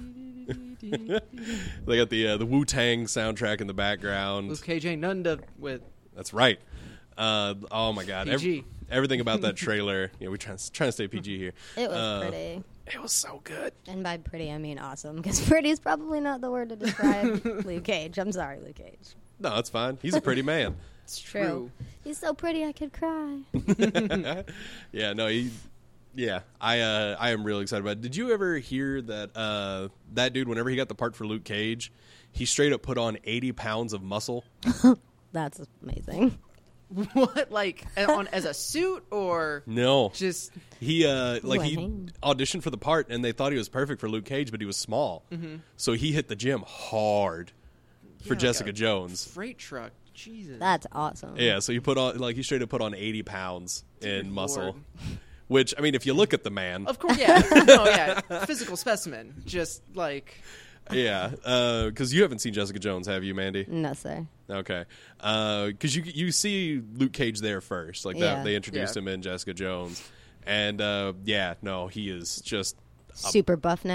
[SPEAKER 1] they got the uh, the Wu Tang soundtrack in the background.
[SPEAKER 3] Luke Cage ain't none to with.
[SPEAKER 1] That's right. Uh, oh my god,
[SPEAKER 3] P G.
[SPEAKER 1] Every, everything about that trailer. Yeah, we're trying trying to stay P G here.
[SPEAKER 2] It was
[SPEAKER 1] Uh,
[SPEAKER 2] pretty.
[SPEAKER 1] It was so good.
[SPEAKER 2] And by pretty, I mean awesome, because pretty is probably not the word to describe Luke Cage. I'm sorry, Luke Cage.
[SPEAKER 1] No, it's fine. He's a pretty man.
[SPEAKER 2] It's true.
[SPEAKER 3] True.
[SPEAKER 2] He's so pretty I could cry.
[SPEAKER 1] Yeah, no, he. Yeah, I uh, I am really excited about it. Did you ever hear that uh, that dude, whenever he got the part for Luke Cage, he straight up put on eighty pounds of muscle?
[SPEAKER 2] That's amazing.
[SPEAKER 3] What, like on as a suit or
[SPEAKER 1] No,
[SPEAKER 3] just?
[SPEAKER 1] he uh, like he
[SPEAKER 2] Wow.
[SPEAKER 1] auditioned for the part, and they thought he was perfect for Luke Cage, but he was small, so he hit the gym hard for
[SPEAKER 3] Yeah,
[SPEAKER 1] Jessica
[SPEAKER 3] like a
[SPEAKER 1] Jones.
[SPEAKER 3] Freight truck. Jesus.
[SPEAKER 2] That's awesome.
[SPEAKER 1] Yeah, so he put on like he straight up put on eighty pounds
[SPEAKER 3] Dear
[SPEAKER 1] in muscle.
[SPEAKER 3] Lord.
[SPEAKER 1] Which I mean, if you look at the man,
[SPEAKER 3] Of course, yeah. No, yeah. Physical specimen. Just like
[SPEAKER 1] yeah, because you haven't seen Jessica Jones, have you, Mandy?
[SPEAKER 2] No, sir.
[SPEAKER 1] Okay, because you you see Luke Cage there first, like that
[SPEAKER 2] Yeah.
[SPEAKER 1] they introduced
[SPEAKER 3] Yeah.
[SPEAKER 1] him in Jessica Jones, and uh, yeah, no, he is just
[SPEAKER 2] Super buff now.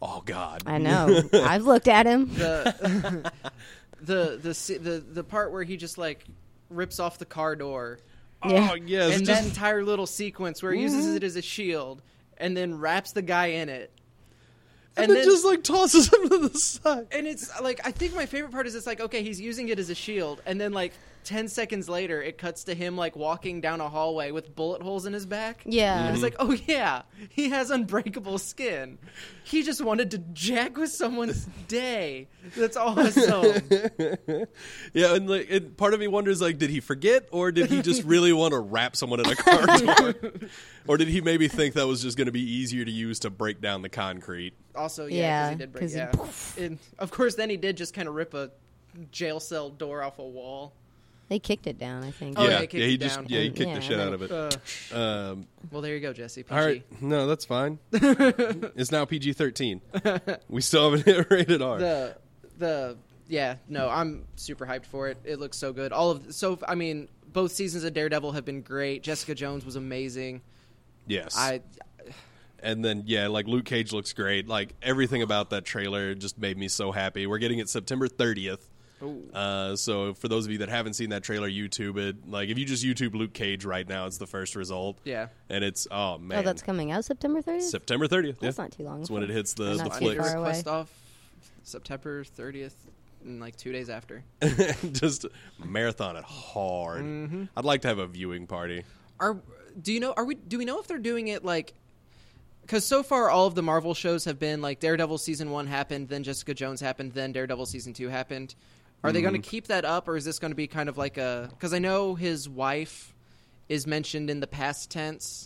[SPEAKER 1] Oh God.
[SPEAKER 2] I know. I've looked at him.
[SPEAKER 3] The the the se- the the part where he just like rips off the car door.
[SPEAKER 2] Yeah.
[SPEAKER 1] Oh yes.
[SPEAKER 3] and
[SPEAKER 1] just,
[SPEAKER 3] that entire little sequence where he uses it as a shield and then wraps the guy in it.
[SPEAKER 1] and,
[SPEAKER 3] And
[SPEAKER 1] then
[SPEAKER 3] then
[SPEAKER 1] just like tosses him to the side.
[SPEAKER 3] and it's like I think my favorite part is it's like okay, he's using it as a shield and then like ten seconds later it cuts to him like walking down a hallway with bullet holes in his back.
[SPEAKER 2] Yeah.
[SPEAKER 3] And it's like, "Oh yeah, he has unbreakable skin. He just wanted to jack with someone's day." That's awesome.
[SPEAKER 1] Yeah, and like, it, part of me wonders, like, did he forget, or did he just really want to wrap someone in a car door, or did he maybe think that was just going to be easier to use to break down the concrete?
[SPEAKER 3] Also, yeah,
[SPEAKER 2] Yeah,
[SPEAKER 3] because he did break.
[SPEAKER 2] 'cause he-
[SPEAKER 3] Yeah, and of course, then he did just kind of rip a jail cell door off a wall.
[SPEAKER 2] They kicked it down, I think.
[SPEAKER 3] Oh, yeah,
[SPEAKER 1] yeah,
[SPEAKER 3] he kicked
[SPEAKER 1] yeah, he
[SPEAKER 3] it
[SPEAKER 1] just
[SPEAKER 3] down.
[SPEAKER 1] yeah he
[SPEAKER 2] And-
[SPEAKER 1] kicked
[SPEAKER 2] yeah,
[SPEAKER 1] the shit
[SPEAKER 2] and
[SPEAKER 1] out of it.
[SPEAKER 3] Uh,
[SPEAKER 1] Um,
[SPEAKER 3] well, there you go, Jesse. P G.
[SPEAKER 1] all right, no, that's fine. It's now P G thirteen. We still haven't hit rated R.
[SPEAKER 3] The the yeah, no, I'm super hyped for it. It looks so good. All of so I mean, both seasons of Daredevil have been great. Jessica Jones was amazing.
[SPEAKER 1] Yes,
[SPEAKER 3] I
[SPEAKER 1] and then yeah, like Luke Cage looks great. Like everything about that trailer just made me so happy. We're getting it September thirtieth.
[SPEAKER 3] ooh.
[SPEAKER 1] Uh, so for those of you that haven't seen that trailer, YouTube it. Like if you just YouTube Luke Cage right now, it's the first result.
[SPEAKER 3] Yeah.
[SPEAKER 1] And it's oh man,
[SPEAKER 2] Oh, that's coming out September thirtieth?
[SPEAKER 1] September thirtieth.
[SPEAKER 2] That's
[SPEAKER 1] yeah.
[SPEAKER 2] not too long.
[SPEAKER 1] That's when it hits the,
[SPEAKER 2] Not
[SPEAKER 1] the
[SPEAKER 2] too
[SPEAKER 3] I need to
[SPEAKER 1] flicks.
[SPEAKER 2] far away.
[SPEAKER 3] request off September thirtieth and like two days after.
[SPEAKER 1] Just marathon it hard.
[SPEAKER 3] Mm-hmm.
[SPEAKER 1] I'd like to have a viewing party.
[SPEAKER 3] Are do you know? Are we? Do we know if they're doing it like? Because so far, all of the Marvel shows have been like Daredevil season one happened, then Jessica Jones happened, then Daredevil season two happened. Are they going to keep that up, or is this going to be kind of like a? Because I know his wife is mentioned in the past tense,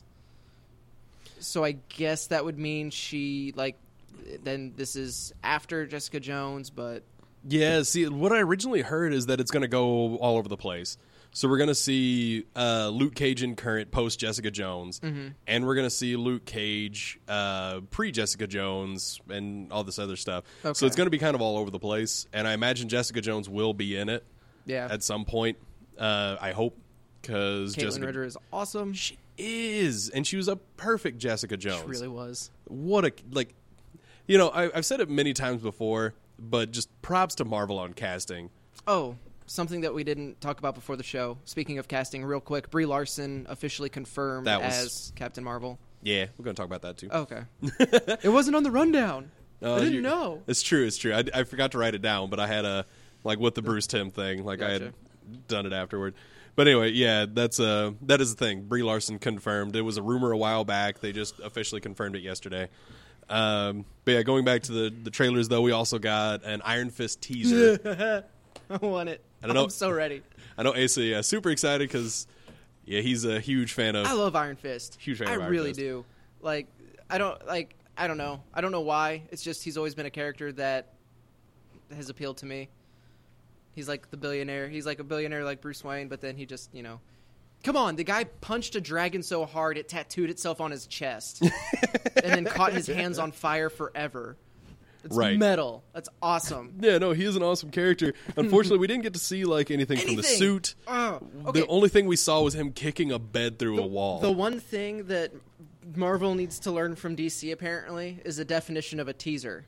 [SPEAKER 3] so I guess that would mean she like. Then this is after Jessica Jones, but
[SPEAKER 1] Yeah, see, what I originally heard is that it's going to go all over the place. So we're going to see uh, Luke Cage in current post Jessica Jones,
[SPEAKER 3] Mm-hmm.
[SPEAKER 1] and we're going to see Luke Cage uh, pre Jessica Jones and all this other stuff. So
[SPEAKER 3] Okay.
[SPEAKER 1] it's going to be kind of all over the place, and I imagine Jessica Jones will be in it
[SPEAKER 3] yeah,
[SPEAKER 1] at some point. Uh, I hope, because
[SPEAKER 3] Caitlin
[SPEAKER 1] Jessica
[SPEAKER 3] Ritter is awesome.
[SPEAKER 1] she is, and she was a perfect Jessica Jones.
[SPEAKER 3] She really was.
[SPEAKER 1] What a like, you know, I, I've said it many times before, but just props to Marvel on casting.
[SPEAKER 3] Oh, something that we didn't talk about before the show. Speaking of casting, real quick, Brie Larson officially confirmed
[SPEAKER 1] That was-
[SPEAKER 3] as Captain Marvel.
[SPEAKER 1] Yeah, we're going to talk about that too.
[SPEAKER 3] Okay. It wasn't on the rundown.
[SPEAKER 1] Uh,
[SPEAKER 3] I didn't
[SPEAKER 1] you-
[SPEAKER 3] know.
[SPEAKER 1] It's true. It's true. I, I forgot to write it down, but I had a like with the Bruce Timm thing, like I had
[SPEAKER 3] Gotcha.
[SPEAKER 1] done it afterward. But anyway, yeah, that's uh that is the thing. Brie Larson confirmed. It was a rumor a while back. They just officially confirmed it yesterday. Um, but yeah, going back to the the trailers though, we also got an Iron Fist teaser.
[SPEAKER 3] I want it.
[SPEAKER 1] I don't know.
[SPEAKER 3] I'm so ready.
[SPEAKER 1] I know Asa, yeah, super excited because yeah, he's a huge fan of.
[SPEAKER 3] I love Iron Fist.
[SPEAKER 1] Huge fan
[SPEAKER 3] I
[SPEAKER 1] of Iron
[SPEAKER 3] really
[SPEAKER 1] Fist.
[SPEAKER 3] do. Like, I don't like. I don't know. I don't know why. It's just he's always been a character that has appealed to me. He's like the billionaire. He's like a billionaire like Bruce Wayne, but then he just, you know. Come on, the guy punched a dragon so hard it tattooed itself on his chest and then caught his hands on fire forever. It's
[SPEAKER 1] Right.
[SPEAKER 3] metal. That's awesome.
[SPEAKER 1] Yeah, no, he is an awesome character. Unfortunately, we didn't get to see like anything, from the
[SPEAKER 3] Anything.
[SPEAKER 1] suit.
[SPEAKER 3] Oh, okay.
[SPEAKER 1] The only thing we saw was him kicking a bed through a wall.
[SPEAKER 3] The one thing that Marvel needs to learn from D C apparently is the definition of a teaser.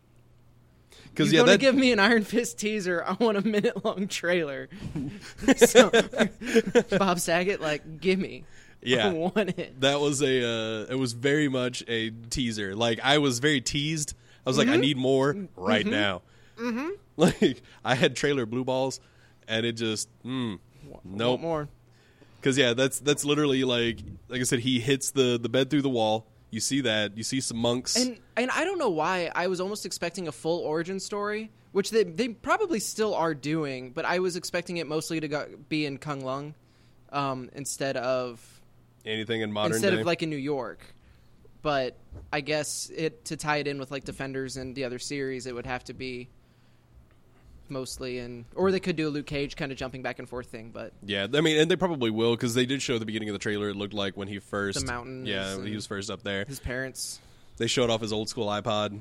[SPEAKER 1] Because
[SPEAKER 3] You're
[SPEAKER 1] yeah,
[SPEAKER 3] going
[SPEAKER 1] that
[SPEAKER 3] to give me an Iron Fist teaser. I want a minute long trailer. So, Bob Saget, like, give me.
[SPEAKER 1] Yeah.
[SPEAKER 3] I want it.
[SPEAKER 1] that was a uh, it was very much a teaser. Like I was very teased. I was like, I need more right now. Mm-hmm. Like I had trailer blue balls, and it just mm,
[SPEAKER 3] Want
[SPEAKER 1] nope.
[SPEAKER 3] more.
[SPEAKER 1] Because yeah, that's that's literally like like I said, he hits the the bed through the wall. You see that. You see some monks.
[SPEAKER 3] And and I don't know why. I was almost expecting a full origin story, which they they probably still are doing, but I was expecting it mostly to go, be in Kunlun um, instead of
[SPEAKER 1] Anything in modern
[SPEAKER 3] instead
[SPEAKER 1] day.
[SPEAKER 3] of like in New York. But I guess it to tie it in with like Defenders and the other series, it would have to be mostly in, or they could do a Luke Cage kind of jumping back and forth thing. But
[SPEAKER 1] Yeah, I mean, and they probably will because they did show the beginning of the trailer. It looked like when he first
[SPEAKER 3] The mountains
[SPEAKER 1] Yeah, when he
[SPEAKER 3] and-
[SPEAKER 1] was first up there.
[SPEAKER 3] his parents.
[SPEAKER 1] They showed off his old school iPod.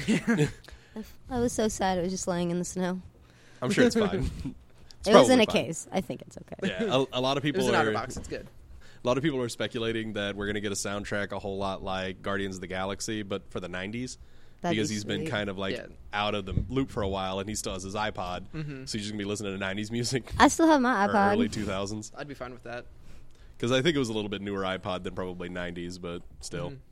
[SPEAKER 2] I was so sad it was just laying in the snow.
[SPEAKER 1] I'm sure it's fine. It's
[SPEAKER 2] It was in
[SPEAKER 1] probably
[SPEAKER 2] a
[SPEAKER 1] fine.
[SPEAKER 2] case. I think it's okay.
[SPEAKER 1] Yeah, a, a lot of
[SPEAKER 3] It was
[SPEAKER 1] people
[SPEAKER 3] an outer
[SPEAKER 1] are
[SPEAKER 3] box. It's good.
[SPEAKER 1] a lot of people are speculating that we're going to get a soundtrack a whole lot like Guardians of the Galaxy, but for the nineties.
[SPEAKER 2] That'd
[SPEAKER 1] because
[SPEAKER 2] be
[SPEAKER 1] he's been
[SPEAKER 2] sweet.
[SPEAKER 1] kind of like
[SPEAKER 3] Yeah.
[SPEAKER 1] out of the loop for a while, and he still has his iPod, mm-hmm. so he's just gonna be listening to nineties music
[SPEAKER 2] I still have my
[SPEAKER 1] or
[SPEAKER 2] iPod.
[SPEAKER 1] early two thousands.
[SPEAKER 3] I'd be fine with that.
[SPEAKER 1] Because I think it was a little bit newer iPod than probably nineties, but still,
[SPEAKER 3] Mm-hmm.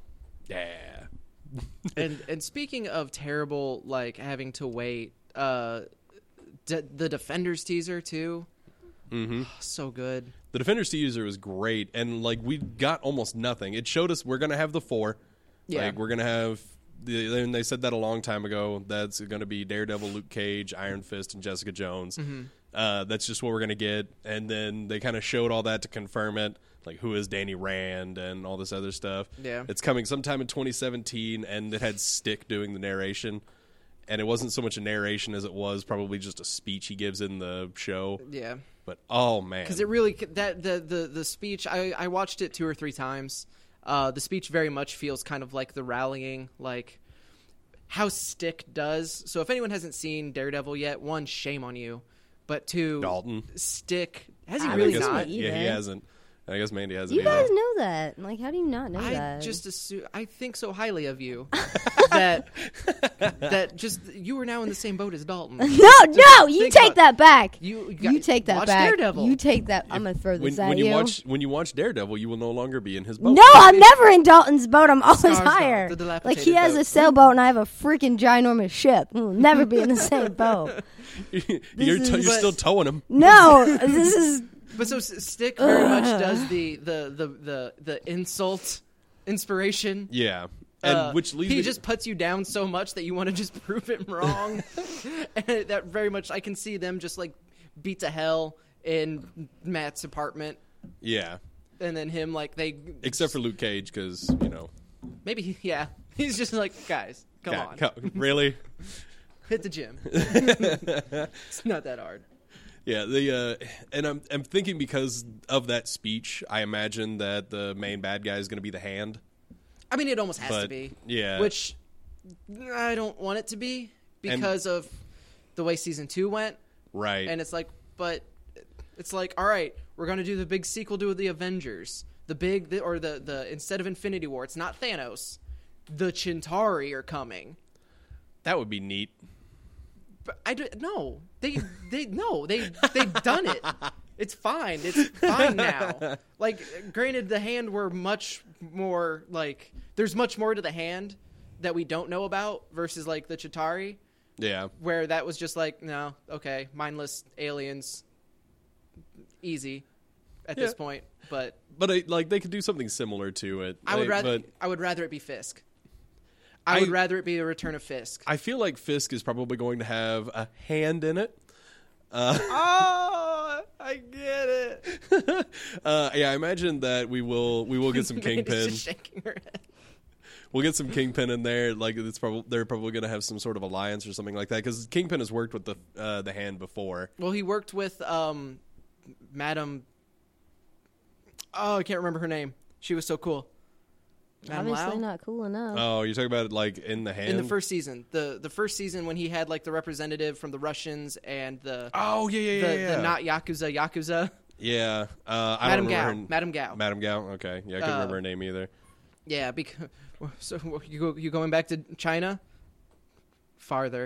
[SPEAKER 1] yeah.
[SPEAKER 3] and and speaking of terrible, like having to wait, uh, d- the Defenders teaser too,
[SPEAKER 1] Mm-hmm.
[SPEAKER 3] so good.
[SPEAKER 1] The Defenders teaser was great, and like we got almost nothing. It showed us we're gonna have the four.
[SPEAKER 3] Yeah.
[SPEAKER 1] Like we're gonna have. The, and they said that a long time ago. That's gonna be Daredevil, Luke Cage, Iron Fist, and Jessica Jones.
[SPEAKER 3] Mm-hmm.
[SPEAKER 1] Uh, that's just what we're gonna get. And then they kind of showed all that to confirm it. Like who is Danny Rand and all this other stuff.
[SPEAKER 3] Yeah.
[SPEAKER 1] It's coming sometime in twenty seventeen, and it had Stick doing the narration. And it wasn't so much a narration as it was probably just a speech he gives in the show.
[SPEAKER 3] Yeah.
[SPEAKER 1] But oh man,
[SPEAKER 3] Because it really that the the the speech I I watched it two or three times. Uh, the speech very much feels kind of like the rallying, like how Stick does. So if anyone hasn't seen Daredevil yet, one, shame on you, but two,
[SPEAKER 1] Dalton.
[SPEAKER 3] Stick has he
[SPEAKER 2] I
[SPEAKER 3] really
[SPEAKER 1] I guess,
[SPEAKER 3] not?
[SPEAKER 2] either.
[SPEAKER 1] yeah, he hasn't. I guess Mandy hasn't.
[SPEAKER 2] You
[SPEAKER 1] either.
[SPEAKER 2] guys know that. Like, how do you not know
[SPEAKER 3] I
[SPEAKER 2] that?
[SPEAKER 3] just assume I think so highly of you that that just you are now in the same boat as Dalton.
[SPEAKER 2] no, no, you
[SPEAKER 3] think
[SPEAKER 2] take
[SPEAKER 3] about-
[SPEAKER 2] that back.
[SPEAKER 3] You
[SPEAKER 2] You,
[SPEAKER 3] got-
[SPEAKER 2] take that
[SPEAKER 3] watch
[SPEAKER 2] back.
[SPEAKER 3] Daredevil.
[SPEAKER 2] You take that. I'm gonna throw this
[SPEAKER 1] when,
[SPEAKER 2] at
[SPEAKER 1] when you,
[SPEAKER 2] you.
[SPEAKER 1] watch when you watch Daredevil, you will no longer be in his boat.
[SPEAKER 2] No, I'm never in Dalton's boat. I'm always
[SPEAKER 3] Skarsgård,
[SPEAKER 2] higher.
[SPEAKER 3] the dilapidated
[SPEAKER 2] Like he has
[SPEAKER 3] boat.
[SPEAKER 2] a sailboat and I have a freaking ginormous ship. We'll never be in the same boat.
[SPEAKER 1] you're t-
[SPEAKER 2] is-
[SPEAKER 1] you're
[SPEAKER 3] but-
[SPEAKER 1] still towing him.
[SPEAKER 2] No, this is
[SPEAKER 3] But so S- Stick very much does the the the the, the insult inspiration.
[SPEAKER 1] Yeah, and
[SPEAKER 3] Uh,
[SPEAKER 1] which leads
[SPEAKER 3] he
[SPEAKER 1] me
[SPEAKER 3] just puts you down so much that you want to just prove him wrong. And that very much I can see them just like beat to hell in Matt's apartment,
[SPEAKER 1] yeah,
[SPEAKER 3] and then him like they
[SPEAKER 1] except for Luke Cage because you know,
[SPEAKER 3] maybe he- yeah he's just like guys come
[SPEAKER 1] God,
[SPEAKER 3] on
[SPEAKER 1] co- really,
[SPEAKER 3] hit the gym. It's not that hard.
[SPEAKER 1] yeah. The uh, and I'm I'm thinking because of that speech, I imagine that the main bad guy is going to be the Hand.
[SPEAKER 3] I mean it almost has to
[SPEAKER 1] But,
[SPEAKER 3] be
[SPEAKER 1] yeah.
[SPEAKER 3] which I don't want it to be because of the way season two went.
[SPEAKER 1] Right,
[SPEAKER 3] And it's like, but it's like, all right, we're going to do the big sequel to the Avengers. The big, the, or the, the, instead of Infinity War, it's not Thanos. The Chintari are coming.
[SPEAKER 1] that would be neat.
[SPEAKER 3] But I do, no, they, they, no, they, they've done it. It's fine. It's fine now. Like, granted, the Hand were much more, like, there's much more to the Hand that we don't know about versus, like, the Chitauri,
[SPEAKER 1] Yeah,
[SPEAKER 3] where that was just like, no, okay, mindless aliens, easy at this
[SPEAKER 1] Yeah.
[SPEAKER 3] point. But
[SPEAKER 1] but I, like they could do something similar to it.
[SPEAKER 3] I would
[SPEAKER 1] Like,
[SPEAKER 3] rather,
[SPEAKER 1] but
[SPEAKER 3] I would rather it be Fisk. I,
[SPEAKER 1] I-
[SPEAKER 3] would rather it be a return of Fisk.
[SPEAKER 1] I feel like Fisk is probably going to have a hand in it. Uh,
[SPEAKER 3] Oh, I get it.
[SPEAKER 1] uh, yeah, I imagine that we will we will get some
[SPEAKER 3] Mandy's
[SPEAKER 1] Kingpin.
[SPEAKER 3] just shaking her head.
[SPEAKER 1] We'll get some Kingpin in there. Like it's probably they're probably going to have some sort of alliance or something like that because Kingpin has worked with the uh, the Hand before.
[SPEAKER 3] Well, he worked with um, Madam. Oh, I can't remember her name. She was so cool. Madam
[SPEAKER 2] obviously
[SPEAKER 3] Lau?
[SPEAKER 2] not cool enough.
[SPEAKER 1] Oh, you're talking about it like in the Hand
[SPEAKER 3] In the first season, the the first season when he had like the representative from the Russians and the
[SPEAKER 1] Oh yeah yeah
[SPEAKER 3] the,
[SPEAKER 1] yeah yeah.
[SPEAKER 3] the not yakuza yakuza.
[SPEAKER 1] yeah. Uh, I
[SPEAKER 3] Madam
[SPEAKER 1] don't
[SPEAKER 3] Gao.
[SPEAKER 1] remember her,
[SPEAKER 3] Madam Gao.
[SPEAKER 1] Madam Gao. Okay, yeah, I couldn't
[SPEAKER 3] Uh,
[SPEAKER 1] remember her name either.
[SPEAKER 3] Yeah, because so you go you going back to China? Farther.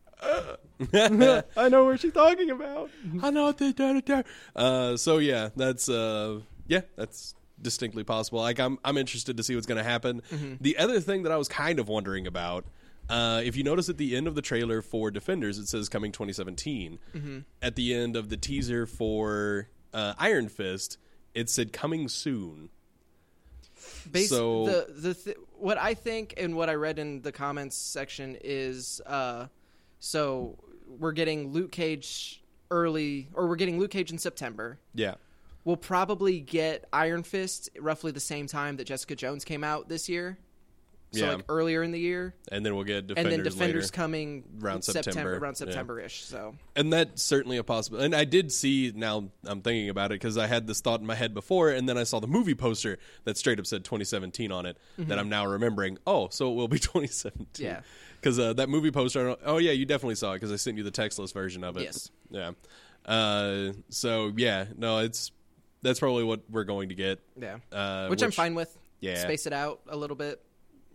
[SPEAKER 1] I know where she's talking about. I know what they did there. Uh, so yeah, that's uh, yeah, that's distinctly possible. Like I'm, I'm interested to see what's going to happen.
[SPEAKER 3] Mm-hmm.
[SPEAKER 1] The other thing that I was kind of wondering about, uh, if you notice at the end of the trailer for Defenders, it says coming twenty seventeen.
[SPEAKER 3] Mm-hmm.
[SPEAKER 1] At the end of the teaser for uh, Iron Fist, it said coming soon.
[SPEAKER 3] Bas-
[SPEAKER 1] So-
[SPEAKER 3] the the th- what I think and what I read in the comments section is uh, so we're getting Luke Cage early, or we're getting Luke Cage in September.
[SPEAKER 1] Yeah.
[SPEAKER 3] We'll probably get Iron Fist roughly the same time that Jessica Jones came out this year. So
[SPEAKER 1] Yeah.
[SPEAKER 3] like earlier in the year,
[SPEAKER 1] And then we'll get Defenders
[SPEAKER 3] and then Defenders
[SPEAKER 1] later.
[SPEAKER 3] coming
[SPEAKER 1] Around September.
[SPEAKER 3] around
[SPEAKER 1] Yeah.
[SPEAKER 3] September-ish. So
[SPEAKER 1] And that's certainly a possibility. And I did see, now I'm thinking about it, because I had this thought in my head before, and then I saw the movie poster that straight up said twenty seventeen on it, that I'm now remembering, oh, so it will be twenty seventeen.
[SPEAKER 3] Yeah.
[SPEAKER 1] Because uh, that movie poster, oh, yeah, you definitely saw it, because I sent you the textless version of it.
[SPEAKER 3] Yes.
[SPEAKER 1] Yeah. Uh, so, yeah, no, it's that's probably what we're going to get.
[SPEAKER 3] yeah,
[SPEAKER 1] Uh,
[SPEAKER 3] which, I'm fine with.
[SPEAKER 1] yeah.
[SPEAKER 3] Space it out a little bit.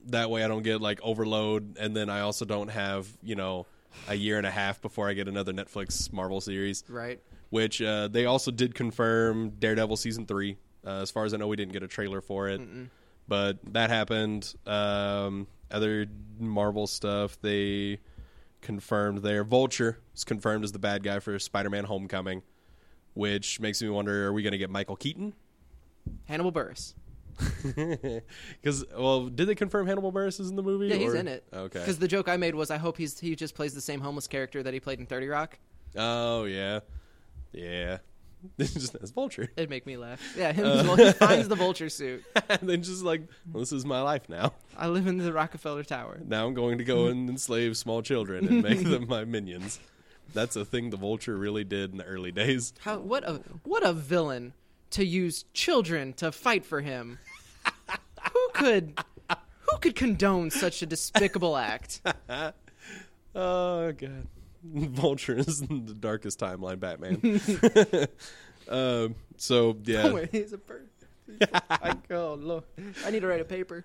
[SPEAKER 1] That way I don't get like overload, and then I also don't have, you know, a year and a half before I get another Netflix Marvel series.
[SPEAKER 3] Right.
[SPEAKER 1] Which uh, they also did confirm Daredevil season three. Uh, as far as I know, we didn't get a trailer for it, Mm-mm. but that happened. Um, other Marvel stuff, they confirmed there. Vulture is confirmed as the bad guy for Spider-Man Homecoming, which makes me wonder, are we going to get Michael Keaton?
[SPEAKER 3] Hannibal Buress.
[SPEAKER 1] Because, well, did they confirm Hannibal Buress is in the movie?
[SPEAKER 3] Yeah, he's
[SPEAKER 1] or?
[SPEAKER 3] in it.
[SPEAKER 1] Okay.
[SPEAKER 3] Because the joke I made was, I hope he's he just plays the same homeless character that he played in thirty Rock.
[SPEAKER 1] Oh, yeah. Yeah. Just as Vulture.
[SPEAKER 3] It'd make me laugh. Yeah, him uh, he finds the Vulture suit.
[SPEAKER 1] And then just like, well, this is my life now.
[SPEAKER 3] I live in the Rockefeller Tower.
[SPEAKER 1] Now I'm going to go and enslave small children and make them my minions. That's a thing the Vulture really did in the early days.
[SPEAKER 3] How what a what a villain to use children to fight for him. Who could who could condone such a despicable act?
[SPEAKER 1] Oh god. Vulture is the darkest timeline Batman. um, so yeah.
[SPEAKER 3] Oh, wait, he's a bird. I, oh Lord, I need to write a paper.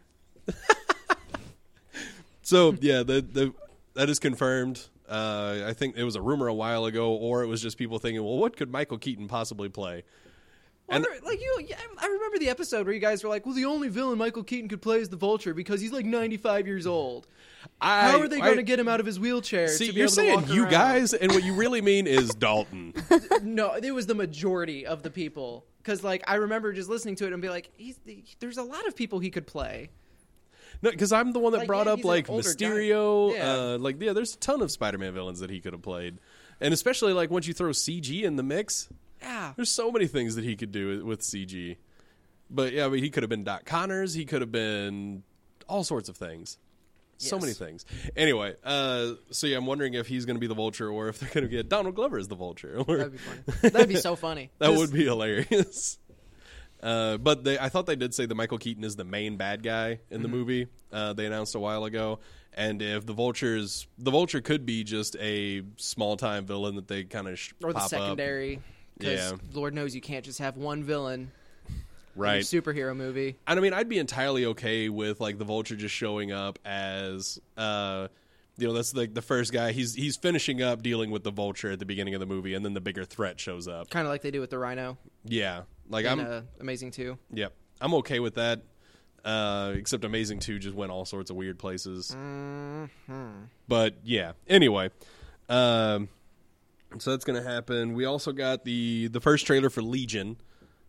[SPEAKER 1] So yeah, the the that is confirmed. Uh, I think it was a rumor a while ago, or it was just people thinking, well, what could Michael Keaton possibly play?
[SPEAKER 3] And like you, yeah, I remember the episode where you guys were like, "Well, the only villain Michael Keaton could play is the Vulture because he's like ninety-five years old.
[SPEAKER 1] I,
[SPEAKER 3] How are they
[SPEAKER 1] I,
[SPEAKER 3] going to get him out of his wheelchair?"
[SPEAKER 1] See,
[SPEAKER 3] to be
[SPEAKER 1] you're
[SPEAKER 3] able
[SPEAKER 1] saying
[SPEAKER 3] to walk
[SPEAKER 1] you
[SPEAKER 3] around?
[SPEAKER 1] guys, and what you really mean is Dalton.
[SPEAKER 3] No, it was the majority of the people. Because like I remember just listening to it and be like, he's, there's a lot of people he could play.
[SPEAKER 1] No, because I'm the one that
[SPEAKER 3] Like,
[SPEAKER 1] brought
[SPEAKER 3] yeah,
[SPEAKER 1] up
[SPEAKER 3] he's an
[SPEAKER 1] like
[SPEAKER 3] older
[SPEAKER 1] Mysterio.
[SPEAKER 3] guy. Yeah.
[SPEAKER 1] Uh, like yeah, there's a ton of Spider-Man villains that he could have played, and especially like once you throw C G in the mix,
[SPEAKER 3] Yeah,
[SPEAKER 1] there's so many things that he could do with C G. But yeah, I mean, he could have been Doc Connors. He could have been all sorts of things. So
[SPEAKER 3] Yes.
[SPEAKER 1] many things. Anyway, uh, so yeah, I'm wondering if he's going to be the Vulture or if they're going to get Donald Glover as the Vulture. Or,
[SPEAKER 3] that'd be funny. That'd be so funny.
[SPEAKER 1] that
[SPEAKER 3] Just-
[SPEAKER 1] would be hilarious. Uh, but they, I thought they did say that Michael Keaton is the main bad guy in the
[SPEAKER 3] Mm-hmm.
[SPEAKER 1] movie. Uh, they announced a while ago, and if the Vulture's the Vulture could be just a small time villain that they kind of sh-
[SPEAKER 3] or the
[SPEAKER 1] pop
[SPEAKER 3] secondary. Because
[SPEAKER 1] Yeah.
[SPEAKER 3] Lord knows you can't just have one villain
[SPEAKER 1] up,
[SPEAKER 3] in
[SPEAKER 1] right?
[SPEAKER 3] a superhero movie.
[SPEAKER 1] And I mean, I'd be entirely okay with like the Vulture just showing up as, uh, you know, that's like the first guy. He's he's finishing up dealing with the Vulture at the beginning of the movie, and then the bigger threat shows up.
[SPEAKER 3] Kind of like they do with the Rhino
[SPEAKER 1] Yeah, like
[SPEAKER 3] in
[SPEAKER 1] I'm,
[SPEAKER 3] uh, Amazing two.
[SPEAKER 1] yep, I'm okay with that. Uh, except Amazing two just went all sorts of weird places.
[SPEAKER 3] Mm-hmm.
[SPEAKER 1] But yeah, anyway, um, so that's gonna happen. We also got the the first trailer for Legion,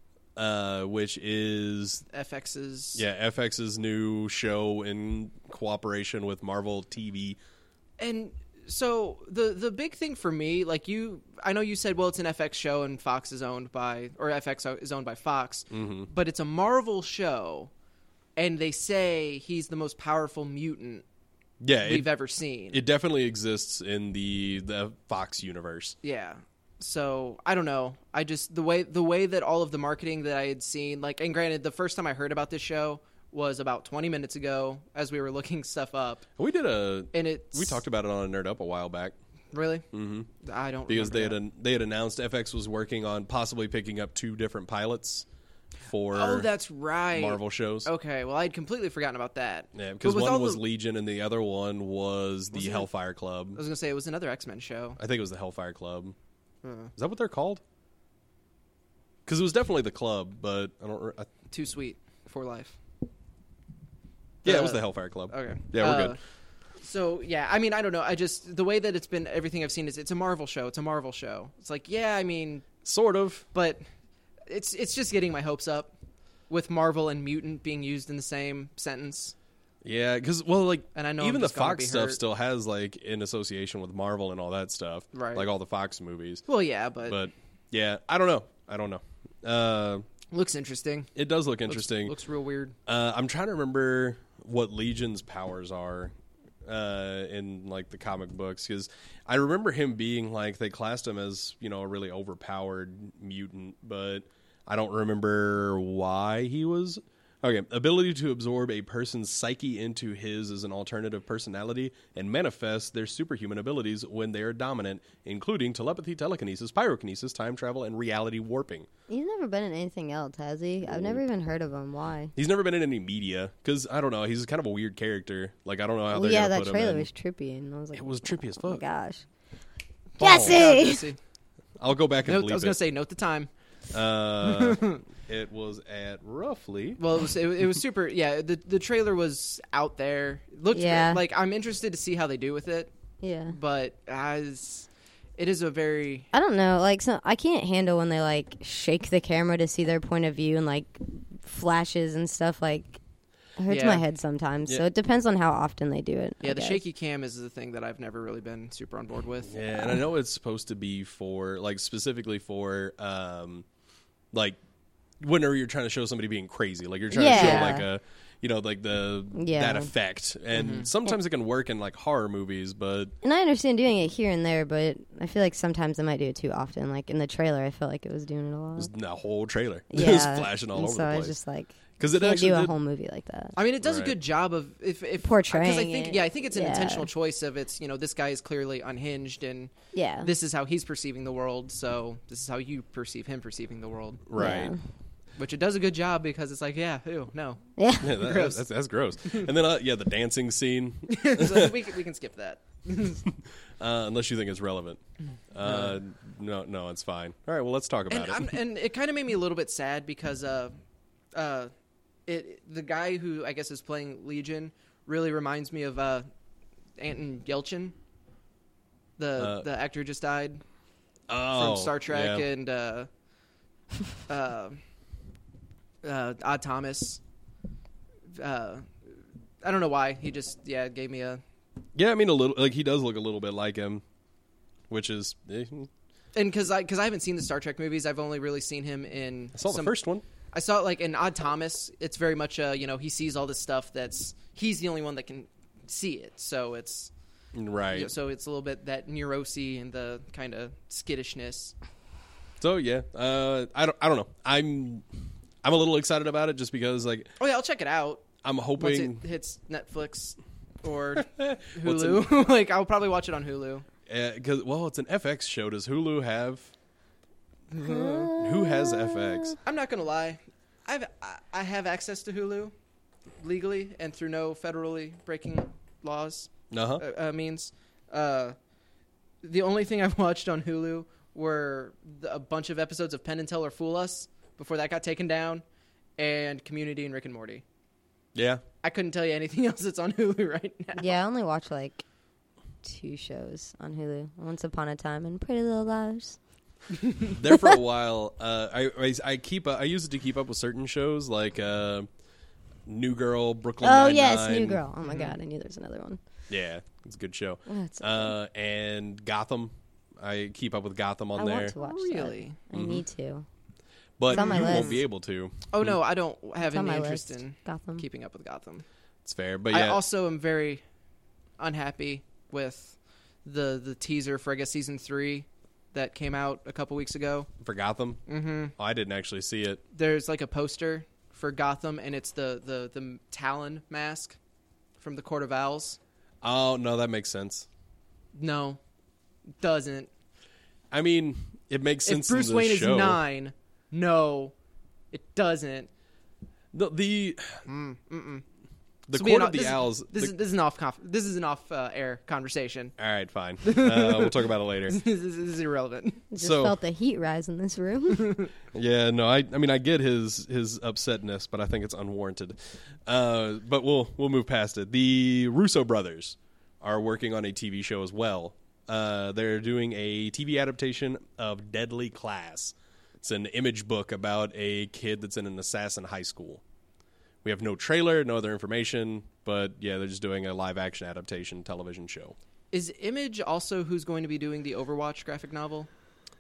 [SPEAKER 1] uh, which is
[SPEAKER 3] F X's.
[SPEAKER 1] yeah F X's new show in cooperation with Marvel T V.
[SPEAKER 3] And so the the big thing for me, like you, I know you said, well, it's an F X show and Fox is owned by, or F X is owned by Fox,
[SPEAKER 1] Mm-hmm.
[SPEAKER 3] but it's a Marvel show, and they say he's the most powerful mutant
[SPEAKER 1] Yeah,
[SPEAKER 3] we've
[SPEAKER 1] it,
[SPEAKER 3] ever seen.
[SPEAKER 1] it definitely exists in the the Fox universe.
[SPEAKER 3] Yeah. So I don't know. I just the way the way that all of the marketing that I had seen, like, and granted, the first time I heard about this show was about twenty minutes ago as we were looking stuff up,
[SPEAKER 1] We did a
[SPEAKER 3] and it's
[SPEAKER 1] we talked about it on a Nerd Up a while back.
[SPEAKER 3] really.
[SPEAKER 1] Mm-hmm.
[SPEAKER 3] I don't
[SPEAKER 1] Because they had
[SPEAKER 3] remember
[SPEAKER 1] an, they had announced F X was working on possibly picking up two different pilots for
[SPEAKER 3] that. Oh, that's right.
[SPEAKER 1] Marvel shows.
[SPEAKER 3] Okay, well, I'd completely forgotten about that.
[SPEAKER 1] Yeah, because
[SPEAKER 3] But with
[SPEAKER 1] one
[SPEAKER 3] all
[SPEAKER 1] was
[SPEAKER 3] the-
[SPEAKER 1] Legion and the other one was the
[SPEAKER 3] Was it?
[SPEAKER 1] Hellfire Club.
[SPEAKER 3] I was gonna say it was another X-Men show.
[SPEAKER 1] I think it was the Hellfire Club.
[SPEAKER 3] Uh,
[SPEAKER 1] Is that what they're called? Because it was definitely the club, but I don't. re- I,
[SPEAKER 3] Too Sweet for Life.
[SPEAKER 1] yeah,
[SPEAKER 3] Uh,
[SPEAKER 1] it was the Hellfire Club.
[SPEAKER 3] Okay.
[SPEAKER 1] Yeah, we're
[SPEAKER 3] Uh,
[SPEAKER 1] good.
[SPEAKER 3] So yeah, I mean, I don't know. I just the way that it's been, everything I've seen is it's a Marvel show. It's a Marvel show. It's like, yeah, I mean,
[SPEAKER 1] Sort of.
[SPEAKER 3] but it's it's just getting my hopes up with Marvel and mutant being used in the same sentence.
[SPEAKER 1] Yeah, because well, like,
[SPEAKER 3] And I know I'm
[SPEAKER 1] even the
[SPEAKER 3] just gonna
[SPEAKER 1] Fox
[SPEAKER 3] be
[SPEAKER 1] stuff
[SPEAKER 3] hurt.
[SPEAKER 1] still has like in association with Marvel and all that stuff,
[SPEAKER 3] Right.
[SPEAKER 1] Like all the Fox movies.
[SPEAKER 3] Well, yeah, but,
[SPEAKER 1] But yeah, I don't know. I don't know. Uh,
[SPEAKER 3] looks interesting.
[SPEAKER 1] it does look
[SPEAKER 3] Looks-
[SPEAKER 1] interesting.
[SPEAKER 3] Looks, real weird.
[SPEAKER 1] Uh, I'm trying to remember what Legion's powers are uh, in like the comic books because I remember him being like they classed him as you know a really overpowered mutant, but I don't remember why he was Okay, ability to absorb a person's psyche into his as an alternative personality and manifest their superhuman abilities when they are dominant, including telepathy, telekinesis, pyrokinesis, time travel, and reality warping.
[SPEAKER 2] He's never been in anything else, has he? I've never even heard of him. Why?
[SPEAKER 1] He's never been in any media, because, I don't know, he's kind of a weird character. Like, I don't know how
[SPEAKER 2] Well,
[SPEAKER 1] they're
[SPEAKER 2] yeah,
[SPEAKER 1] going to
[SPEAKER 2] that
[SPEAKER 1] put him
[SPEAKER 2] trailer
[SPEAKER 1] in.
[SPEAKER 2] was trippy, and I was like,
[SPEAKER 1] It was trippy as
[SPEAKER 2] oh my
[SPEAKER 1] fuck.
[SPEAKER 2] gosh.
[SPEAKER 1] Balls.
[SPEAKER 2] Jesse!
[SPEAKER 3] Jesse.
[SPEAKER 1] I'll go back and
[SPEAKER 3] Note,
[SPEAKER 1] bleep
[SPEAKER 3] I was going
[SPEAKER 1] it.
[SPEAKER 3] to say, note the time.
[SPEAKER 1] Uh, it was at roughly...
[SPEAKER 3] Well, it was it, it was super. Yeah, the the trailer was out there. It looked
[SPEAKER 2] Yeah.
[SPEAKER 3] like I'm interested to see how they do with it,
[SPEAKER 2] Yeah.
[SPEAKER 3] but as it is a very
[SPEAKER 2] I don't know. Like, so I can't handle when they like shake the camera to see their point of view and like flashes and stuff. Like, it hurts
[SPEAKER 3] Yeah.
[SPEAKER 2] my head sometimes. So
[SPEAKER 1] Yeah.
[SPEAKER 2] it depends on how often they do it. I
[SPEAKER 3] yeah. The
[SPEAKER 2] guess.
[SPEAKER 3] shaky cam is the thing that I've never really been super on board with.
[SPEAKER 1] Yeah, and I know it's supposed to be for, like, specifically for, um, like, whenever you're trying to show somebody being crazy. Like, you're trying to show,
[SPEAKER 2] Yeah.
[SPEAKER 1] like, a, you know, like, the,
[SPEAKER 2] Yeah.
[SPEAKER 1] that effect. And sometimes it can work in, like, horror movies, but,
[SPEAKER 2] And I understand doing it here and there, but I feel like sometimes they might do it too often. Like in the trailer, I felt like it was doing it a lot.
[SPEAKER 1] it was the whole trailer.
[SPEAKER 2] Yeah,
[SPEAKER 1] it was flashing all
[SPEAKER 2] and
[SPEAKER 1] over
[SPEAKER 2] so
[SPEAKER 1] the
[SPEAKER 2] I
[SPEAKER 1] place.
[SPEAKER 2] was just like,
[SPEAKER 1] Because it
[SPEAKER 2] can't
[SPEAKER 1] actually
[SPEAKER 2] do a
[SPEAKER 1] did,
[SPEAKER 2] whole movie like that.
[SPEAKER 3] I mean, it does
[SPEAKER 1] Right.
[SPEAKER 3] a good job of if if
[SPEAKER 2] Portraying
[SPEAKER 3] Because I think
[SPEAKER 2] it.
[SPEAKER 3] yeah, I think it's an
[SPEAKER 2] Yeah.
[SPEAKER 3] intentional choice of it's you know this guy is clearly unhinged and
[SPEAKER 2] Yeah,
[SPEAKER 3] this is how he's perceiving the world, so this is how you perceive him perceiving the world.
[SPEAKER 1] right.
[SPEAKER 2] Yeah.
[SPEAKER 3] Which it does a good job because it's like yeah, ew, no,
[SPEAKER 2] Yeah.
[SPEAKER 1] Yeah, that,
[SPEAKER 3] Gross.
[SPEAKER 1] That's, that's gross. And then, uh, yeah, the dancing scene,
[SPEAKER 3] so we can, we can skip that.
[SPEAKER 1] uh, unless you think it's relevant. Uh, no, no, it's fine. All right, well, let's talk about
[SPEAKER 3] And, I'm,
[SPEAKER 1] it.
[SPEAKER 3] and it kind of made me a little bit sad because uh, uh, it the guy who I guess is playing Legion really reminds me of uh, Anton Yelchin, the
[SPEAKER 1] Uh,
[SPEAKER 3] the actor who just died
[SPEAKER 1] oh,
[SPEAKER 3] from Star Trek
[SPEAKER 1] yeah.
[SPEAKER 3] and uh, uh, uh, Odd Thomas. Uh, I don't know why he just yeah gave me a
[SPEAKER 1] Yeah, I mean, a little, like, he does look a little bit like him, which is, eh,
[SPEAKER 3] and because I because I haven't seen the Star Trek movies, I've only really seen him in.
[SPEAKER 1] I saw
[SPEAKER 3] some,
[SPEAKER 1] the first one.
[SPEAKER 3] I saw it like in Odd Thomas. It's very much uh, you know he sees all this stuff that's he's the only one that can see it, so it's
[SPEAKER 1] Right.
[SPEAKER 3] you know, so it's a little bit that neurosy and the kind of skittishness.
[SPEAKER 1] So, yeah, uh, I don't, I don't know. I'm, I'm a little excited about it just because, like,
[SPEAKER 3] Oh yeah, I'll check it out
[SPEAKER 1] I'm
[SPEAKER 3] once
[SPEAKER 1] hoping,
[SPEAKER 3] it hits Netflix or
[SPEAKER 1] What's
[SPEAKER 3] Hulu. like I'll probably watch it on Hulu.
[SPEAKER 1] because, well, it's an F X show. Does Hulu have, who has F X?
[SPEAKER 3] I'm not gonna lie, I've I- I have access to Hulu legally and through no federally breaking laws.
[SPEAKER 1] Uh-huh.
[SPEAKER 3] uh, uh, means. Uh, the only thing I've watched on Hulu were the, a bunch of episodes of Penn and Teller Fool Us before that got taken down, and Community and Rick and Morty.
[SPEAKER 1] Yeah.
[SPEAKER 3] I couldn't tell you anything else that's on Hulu right now.
[SPEAKER 2] Yeah, I only watch like two shows on Hulu: Once Upon a Time and Pretty Little Liars.
[SPEAKER 1] There for a while, uh, I, I I keep uh, I use it to keep up with certain shows like uh, New Girl, Brooklyn.
[SPEAKER 2] Oh
[SPEAKER 1] Nine-Nine.
[SPEAKER 2] yes, New Girl. Oh my god, I knew there was another one.
[SPEAKER 1] Yeah, it's a good show.
[SPEAKER 2] Oh, it's-
[SPEAKER 1] Uh, and Gotham, I keep up with Gotham on
[SPEAKER 2] I
[SPEAKER 1] there,
[SPEAKER 2] want to watch
[SPEAKER 3] Really?
[SPEAKER 2] that. I need to.
[SPEAKER 1] but
[SPEAKER 2] it's on my
[SPEAKER 1] you won't
[SPEAKER 2] list.
[SPEAKER 1] be able to.
[SPEAKER 3] Oh no, I don't have
[SPEAKER 2] It's on
[SPEAKER 3] any
[SPEAKER 2] my
[SPEAKER 3] interest
[SPEAKER 2] list.
[SPEAKER 3] in
[SPEAKER 2] Gotham.
[SPEAKER 3] keeping up with Gotham.
[SPEAKER 1] It's fair, but
[SPEAKER 3] I
[SPEAKER 1] yeah,
[SPEAKER 3] also am very unhappy with the the teaser for I guess season three that came out a couple weeks ago.
[SPEAKER 1] for Gotham,
[SPEAKER 3] Mm-hmm.
[SPEAKER 1] oh, I didn't actually see it.
[SPEAKER 3] There's like a poster for Gotham, and it's the the the Talon mask from the Court of Owls.
[SPEAKER 1] Oh no, that makes sense.
[SPEAKER 3] No, doesn't.
[SPEAKER 1] I mean, it makes sense.
[SPEAKER 3] If Bruce
[SPEAKER 1] in the
[SPEAKER 3] Wayne
[SPEAKER 1] show.
[SPEAKER 3] is nine, no, it doesn't.
[SPEAKER 1] The the,
[SPEAKER 3] Mm, mm-mm.
[SPEAKER 1] the
[SPEAKER 3] This will be
[SPEAKER 1] Court
[SPEAKER 3] an-
[SPEAKER 1] of the
[SPEAKER 3] this is-
[SPEAKER 1] Owls.
[SPEAKER 3] This
[SPEAKER 1] the-
[SPEAKER 3] is this is an off conf- this is an off uh, air conversation.
[SPEAKER 1] all right, fine. Uh, we'll talk about it later.
[SPEAKER 3] this, is, this is irrelevant.
[SPEAKER 2] I just
[SPEAKER 1] So-
[SPEAKER 2] felt the heat rise in this room.
[SPEAKER 1] Yeah, no, I I mean I get his his upsetness, but I think it's unwarranted. Uh, but we'll we'll move past it. The Russo brothers are working on a T V show as well. Uh, they're doing a T V adaptation of Deadly Class. It's an image book about a kid that's in an assassin high school. We have no trailer, no other information, but yeah, they're just doing a live action adaptation television show.
[SPEAKER 3] Is Image also who's going to be doing the Overwatch graphic novel?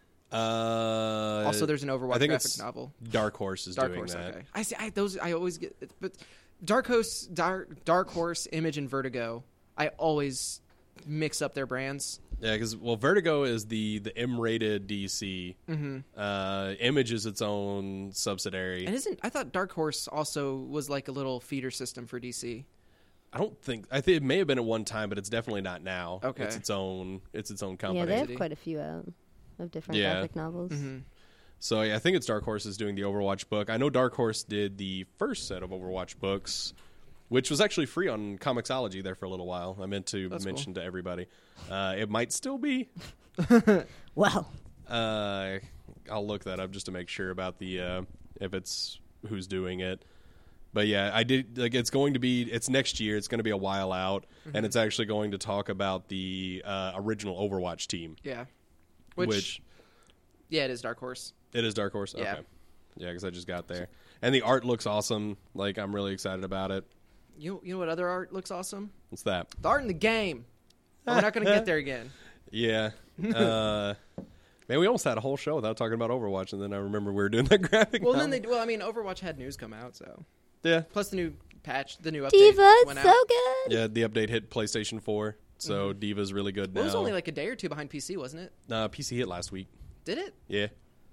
[SPEAKER 1] Uh,
[SPEAKER 3] Also, there's an Overwatch
[SPEAKER 1] I think
[SPEAKER 3] graphic
[SPEAKER 1] it's
[SPEAKER 3] novel.
[SPEAKER 1] Dark Horse is
[SPEAKER 3] Dark
[SPEAKER 1] doing
[SPEAKER 3] Horse.
[SPEAKER 1] that.
[SPEAKER 3] Okay, I see. I, those I always get, but Dark Horse, Dark, Dark Horse, Image, and Vertigo. I always mix up their brands.
[SPEAKER 1] Yeah, because well, Vertigo is the the M-rated D C.
[SPEAKER 3] Mm-hmm.
[SPEAKER 1] Uh, Image is its own subsidiary.
[SPEAKER 3] And isn't I thought Dark Horse also was like a little feeder system for D C?
[SPEAKER 1] I don't think I think it may have been at one time, but it's definitely not now.
[SPEAKER 3] Okay.
[SPEAKER 1] It's its own. It's its own company.
[SPEAKER 2] Yeah, they have
[SPEAKER 3] City.
[SPEAKER 2] quite a few out of different
[SPEAKER 1] Yeah.
[SPEAKER 2] graphic novels.
[SPEAKER 3] Mm-hmm.
[SPEAKER 1] So yeah, I think it's Dark Horse is doing the Overwatch book. I know Dark Horse did the first set of Overwatch books, which was actually free on Comixology there for a little while. I meant to
[SPEAKER 3] That's
[SPEAKER 1] mention to everybody. Uh, it might still be.
[SPEAKER 2] Well,
[SPEAKER 1] Uh, I'll look that up just to make sure about the uh, if it's who's doing it. But yeah, I did like it's going to be it's next year. It's going to be a while out,
[SPEAKER 3] Mm-hmm.
[SPEAKER 1] and it's actually going to talk about the uh, original Overwatch team,
[SPEAKER 3] Yeah. Which,
[SPEAKER 1] which
[SPEAKER 3] yeah, it is Dark Horse.
[SPEAKER 1] it is Dark Horse.
[SPEAKER 3] Yeah.
[SPEAKER 1] Okay, yeah, because I just got there, and the art looks awesome. Like I'm really excited about it.
[SPEAKER 3] You you know what other art looks awesome?
[SPEAKER 1] What's that?
[SPEAKER 3] The art in the game. But we're not going to get there again.
[SPEAKER 1] Yeah. Uh, man, we almost had a whole show without talking about Overwatch, and then I remember we were doing that graphic.
[SPEAKER 3] Well,
[SPEAKER 1] novel.
[SPEAKER 3] then they well, I mean, Overwatch had news come out, so
[SPEAKER 1] yeah,
[SPEAKER 3] plus the new patch, the new update
[SPEAKER 2] Diva,
[SPEAKER 3] went
[SPEAKER 2] it's so
[SPEAKER 3] out.
[SPEAKER 2] good.
[SPEAKER 1] yeah. The update hit PlayStation four, so Diva's really good now.
[SPEAKER 3] Well, it was only like a day or two behind P C, wasn't it?
[SPEAKER 1] uh, P C hit last week.
[SPEAKER 3] Did it?
[SPEAKER 1] Yeah.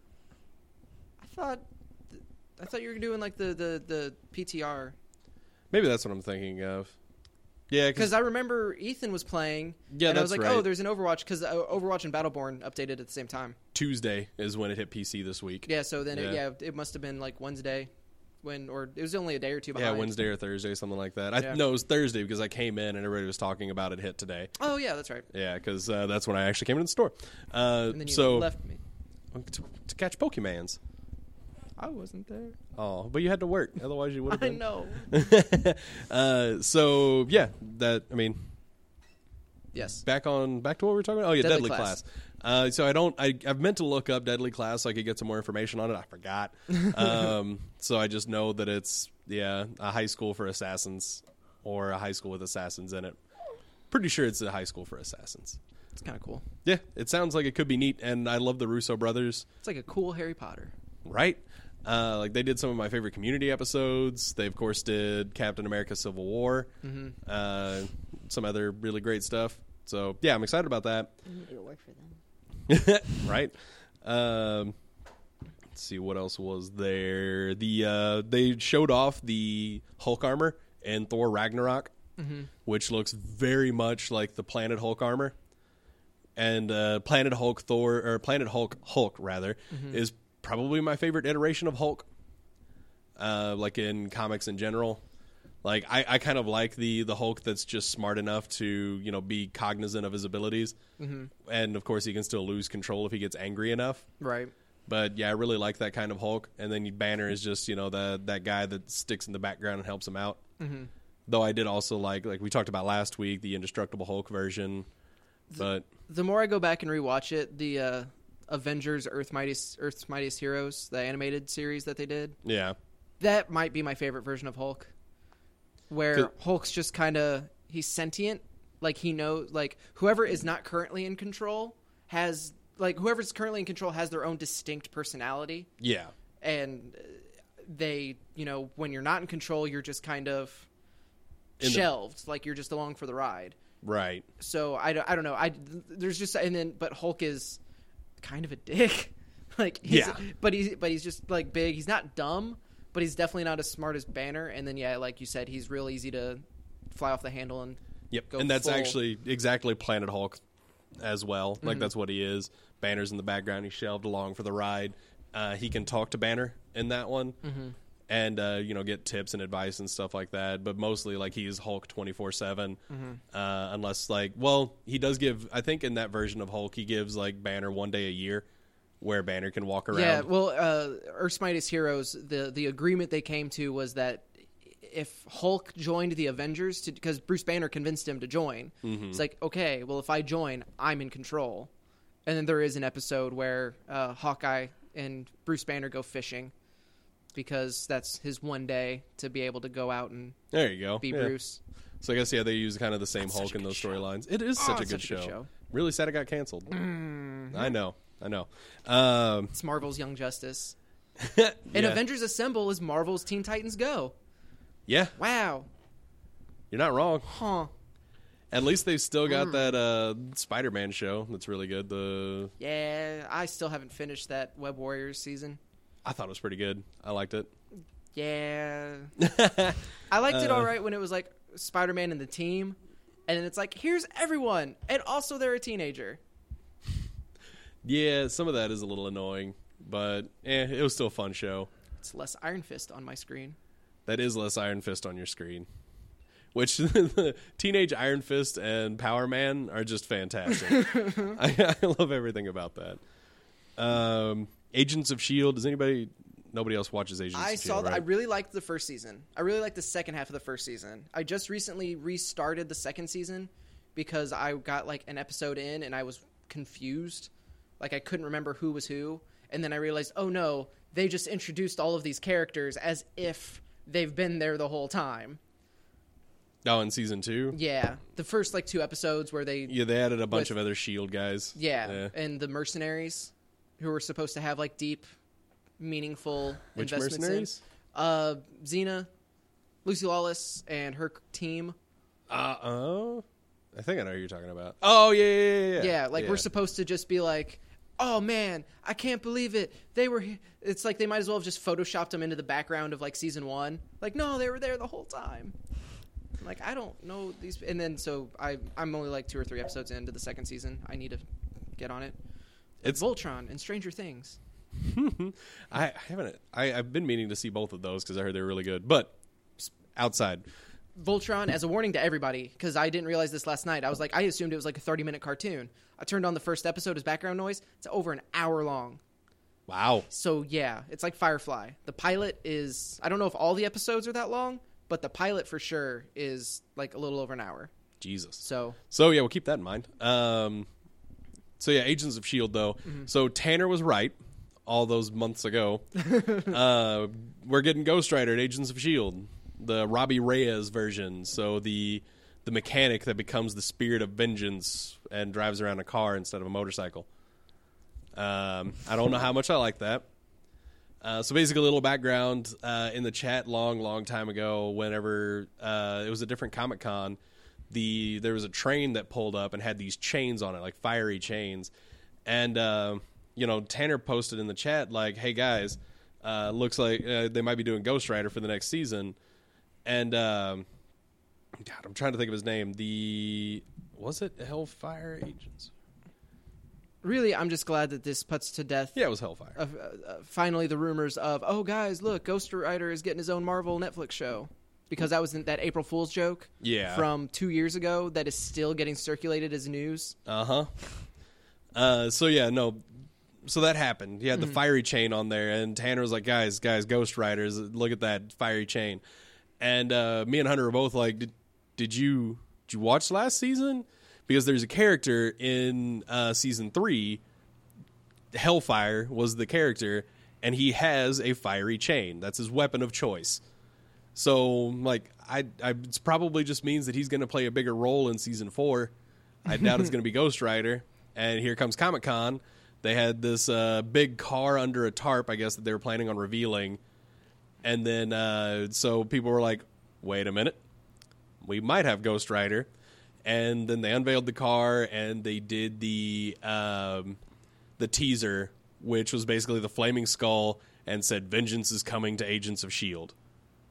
[SPEAKER 3] I thought I thought you were doing like the the the P T R.
[SPEAKER 1] Maybe that's what I'm thinking of. Yeah,
[SPEAKER 3] Because I remember Ethan was playing,
[SPEAKER 1] Yeah,
[SPEAKER 3] and I was
[SPEAKER 1] that's
[SPEAKER 3] like, "Oh,
[SPEAKER 1] right.
[SPEAKER 3] there's an Overwatch," because uh, Overwatch and Battleborn updated at the same time.
[SPEAKER 1] Tuesday is when it hit P C this week.
[SPEAKER 3] Yeah, so then
[SPEAKER 1] Yeah.
[SPEAKER 3] It, yeah, it must have been like Wednesday, when or it was only a day or two
[SPEAKER 1] Yeah,
[SPEAKER 3] behind.
[SPEAKER 1] Wednesday or Thursday, something like that. I
[SPEAKER 3] Yeah.
[SPEAKER 1] No, it was Thursday because I came in and everybody was talking about it hit today.
[SPEAKER 3] Oh yeah, that's right.
[SPEAKER 1] Yeah, because uh, that's when I actually came into the store. Uh,
[SPEAKER 3] And then you
[SPEAKER 1] so
[SPEAKER 3] left me.
[SPEAKER 1] to, to catch Pokemans.
[SPEAKER 3] I wasn't there.
[SPEAKER 1] Oh, but you had to work. Otherwise, you would have
[SPEAKER 3] I
[SPEAKER 1] been.
[SPEAKER 3] know.
[SPEAKER 1] uh, so yeah, that I mean,
[SPEAKER 3] Yes.
[SPEAKER 1] back on back to what we were talking about. Oh yeah,
[SPEAKER 3] Deadly
[SPEAKER 1] Deadly,
[SPEAKER 3] Class.
[SPEAKER 1] Class. Uh, so I don't. I I've meant to look up Deadly Class so I could get some more information on it. I forgot. um, so I just know that it's yeah a high school for assassins or a high school with assassins in it. Pretty sure it's a high school for assassins.
[SPEAKER 3] It's kind of cool.
[SPEAKER 1] Yeah, it sounds like it could be neat, and I love the Russo brothers.
[SPEAKER 3] It's like a cool Harry Potter.
[SPEAKER 1] Right? Uh, like they did some of my favorite Community episodes. They of course did Captain America: Civil War.
[SPEAKER 3] Mm-hmm.
[SPEAKER 1] Uh, some other really great stuff. So yeah, I'm excited about that.
[SPEAKER 2] I need to go work for them.
[SPEAKER 1] Right? Um, let's see what else was there. The uh, they showed off the Hulk armor in Thor Ragnarok,
[SPEAKER 3] Mm-hmm.
[SPEAKER 1] which looks very much like the Planet Hulk armor. And uh, Planet Hulk Thor or Planet Hulk Hulk rather
[SPEAKER 3] Mm-hmm.
[SPEAKER 1] is probably my favorite iteration of Hulk. Uh, like in comics in general. Like I, I kind of like the the Hulk that's just smart enough to, you know, be cognizant of his abilities.
[SPEAKER 3] Mm-hmm.
[SPEAKER 1] And of course he can still lose control if he gets angry enough.
[SPEAKER 3] Right.
[SPEAKER 1] But yeah, I really like that kind of Hulk. And then Banner is just, you know, the that guy that sticks in the background and helps him out.
[SPEAKER 3] Mm-hmm.
[SPEAKER 1] Though I did also like like we talked about last week, the Indestructible Hulk version. But
[SPEAKER 3] The more I go back and rewatch it, the uh, Avengers Earth Mightiest Earth's Mightiest Heroes, the animated series that they did,
[SPEAKER 1] yeah.
[SPEAKER 3] that might be my favorite version of Hulk. Where
[SPEAKER 1] 'Cause-
[SPEAKER 3] Hulk's just kind of he's sentient, like he knows, like whoever is not currently in control has like whoever's currently in control has their own distinct personality,
[SPEAKER 1] Yeah.
[SPEAKER 3] and uh, they, you know, when you're not in control, you're just kind of
[SPEAKER 1] In the-
[SPEAKER 3] shelved, like you're just along for the ride.
[SPEAKER 1] Right.
[SPEAKER 3] So I, don't- I don't know. I there's just and then but Hulk is kind of a dick, like he's,
[SPEAKER 1] Yeah.
[SPEAKER 3] But he's but he's just like big. He's not dumb, but he's definitely not as smart as Banner. And then yeah, like you said, he's real easy to fly off the handle and
[SPEAKER 1] Yep.
[SPEAKER 3] go
[SPEAKER 1] And that's
[SPEAKER 3] full.
[SPEAKER 1] actually exactly Planet Hulk as well. Like
[SPEAKER 3] Mhm.
[SPEAKER 1] that's what he is. Banner's in the background. He's shelved along for the ride. Uh, he can talk to Banner in that one.
[SPEAKER 3] Mm-hmm.
[SPEAKER 1] And uh, you know, get tips and advice and stuff like that. But mostly, like he's Hulk twenty four seven. Uh, unless, like, well, he does give. I think in that version of Hulk, he gives like Banner one day a year, where Banner can walk around.
[SPEAKER 3] Yeah, well, uh, Earth's Mightiest Heroes, the the agreement they came to was that if Hulk joined the Avengers, because Bruce Banner convinced him to join,
[SPEAKER 1] Mhm.
[SPEAKER 3] it's like, okay, well, if I join, I'm in control. And then there is an episode where uh, Hawkeye and Bruce Banner go fishing because that's his one day to be able to go out and
[SPEAKER 1] There you go.
[SPEAKER 3] be
[SPEAKER 1] Yeah.
[SPEAKER 3] Bruce.
[SPEAKER 1] So I guess yeah, they use kind of the same
[SPEAKER 3] That's such
[SPEAKER 1] Hulk
[SPEAKER 3] a
[SPEAKER 1] in
[SPEAKER 3] good
[SPEAKER 1] those
[SPEAKER 3] show.
[SPEAKER 1] storylines. It is
[SPEAKER 3] Oh,
[SPEAKER 1] such, a
[SPEAKER 3] it's
[SPEAKER 1] good,
[SPEAKER 3] such a good
[SPEAKER 1] show.
[SPEAKER 3] show.
[SPEAKER 1] Really sad it got canceled.
[SPEAKER 3] Mm.
[SPEAKER 1] I know. I know. Um,
[SPEAKER 3] It's Marvel's Young Justice.
[SPEAKER 1] yeah.
[SPEAKER 3] And Avengers Assemble is Marvel's Teen Titans Go.
[SPEAKER 1] Yeah,
[SPEAKER 3] Wow.
[SPEAKER 1] you're not wrong.
[SPEAKER 3] Huh.
[SPEAKER 1] At least they've still got mm. that uh, Spider-Man show that's really good. The
[SPEAKER 3] Yeah, I still haven't finished that Web Warriors season.
[SPEAKER 1] I thought it was pretty good. I liked it.
[SPEAKER 3] Yeah. I liked it
[SPEAKER 1] uh,
[SPEAKER 3] all right when it was like Spider-Man and the team. And then it's like, here's everyone. And also they're a teenager.
[SPEAKER 1] Yeah, some of that is a little annoying. But eh, it was still a fun show.
[SPEAKER 3] It's less Iron Fist on my screen.
[SPEAKER 1] That is less Iron Fist on your screen. Which the Teenage Iron Fist and Power Man are just fantastic. I, I love everything about that. Um, Agents of S H I E L D. Does anybody... Nobody else watches Agents
[SPEAKER 3] I
[SPEAKER 1] of S H I E L D,
[SPEAKER 3] saw that.
[SPEAKER 1] right?
[SPEAKER 3] I really liked the first season. I really liked the second half of the first season. I just recently restarted the second season because I got like an episode in and I was confused. Like I couldn't remember who was who. And then I realized, oh no, they just introduced all of these characters as if they've been there the whole time.
[SPEAKER 1] Oh, in season two?
[SPEAKER 3] Yeah. The first like two episodes where they...
[SPEAKER 1] Yeah, they added a bunch
[SPEAKER 3] with,
[SPEAKER 1] of other S H I E L D guys.
[SPEAKER 3] Yeah,
[SPEAKER 1] yeah. And
[SPEAKER 3] the mercenaries who were supposed to have like deep... meaningful
[SPEAKER 1] Which
[SPEAKER 3] investments
[SPEAKER 1] mercenaries?
[SPEAKER 3] in. Uh, Xena, Lucy Lawless, and her team.
[SPEAKER 1] Uh oh, I think I know who you're talking about. Oh yeah, yeah, yeah. Yeah,
[SPEAKER 3] yeah like
[SPEAKER 1] yeah.
[SPEAKER 3] we're supposed to just be like, oh man, I can't believe it. They were. He-. It's like they might as well have just photoshopped them into the background of like season one. Like no, they were there the whole time. Like I don't know these. And then so I I'm only like two or three episodes into the second season. I need to get on it. It's Voltron and Stranger Things.
[SPEAKER 1] I haven't. I, I've been meaning to see both of those because I heard they were really good. But outside,
[SPEAKER 3] Voltron, as a warning to everybody, because I didn't realize this last night. I was like, I assumed it was like a thirty minute cartoon. I turned on the first episode as background noise. It's over an hour long.
[SPEAKER 1] Wow.
[SPEAKER 3] So yeah, it's like Firefly. The pilot is. I don't know if all the episodes are that long, but the pilot for sure is like a little over an hour.
[SPEAKER 1] Jesus.
[SPEAKER 3] So.
[SPEAKER 1] So yeah, we'll keep that in mind. Um. So yeah, Agents of S H I E L D though. Mm-hmm. So Tanner was right. All those months ago, uh, we're getting Ghost Rider at Agents of S H I E L D, the Robbie Reyes version. So the the mechanic that becomes the spirit of vengeance and drives around a car instead of a motorcycle. Um, I don't know how much I like that. Uh, so basically, a little background uh, in the chat long, long time ago. Whenever uh, it was a different Comic Con, the there was a train that pulled up and had these chains on it, like fiery chains, and. Uh, You know, Tanner posted in the chat, like, hey, guys, uh, looks like uh, they might be doing Ghost Rider for the next season. And, um, God, I'm trying to think of his name. The, was it Hellfire Agents?
[SPEAKER 3] Really, I'm just glad that this puts to death.
[SPEAKER 1] Yeah, it was Hellfire.
[SPEAKER 3] Uh, uh, finally, the rumors of, oh, guys, look, Ghost Rider is getting his own Marvel Netflix show. Because that was that April Fool's joke
[SPEAKER 1] yeah.
[SPEAKER 3] from two years ago that is still getting circulated as news.
[SPEAKER 1] Uh-huh. Uh, so, yeah, no... So that happened. He had the mm-hmm. fiery chain on there, and Tanner was like, guys, guys, Ghost Riders, look at that fiery chain. And uh, me and Hunter were both like, did, did you did you watch last season? Because there's a character in uh, season three, Hellfire was the character, and he has a fiery chain. That's his weapon of choice. So, like, I, I it probably just means that he's going to play a bigger role in season four. I doubt it's going to be Ghost Rider. And here comes Comic-Con. They had this uh, big car under a tarp, I guess, that they were planning on revealing. And then, uh, so people were like, wait a minute. We might have Ghost Rider. And then they unveiled the car, and they did the um, the teaser, which was basically the flaming skull, and said, vengeance is coming to Agents of S H I E L D.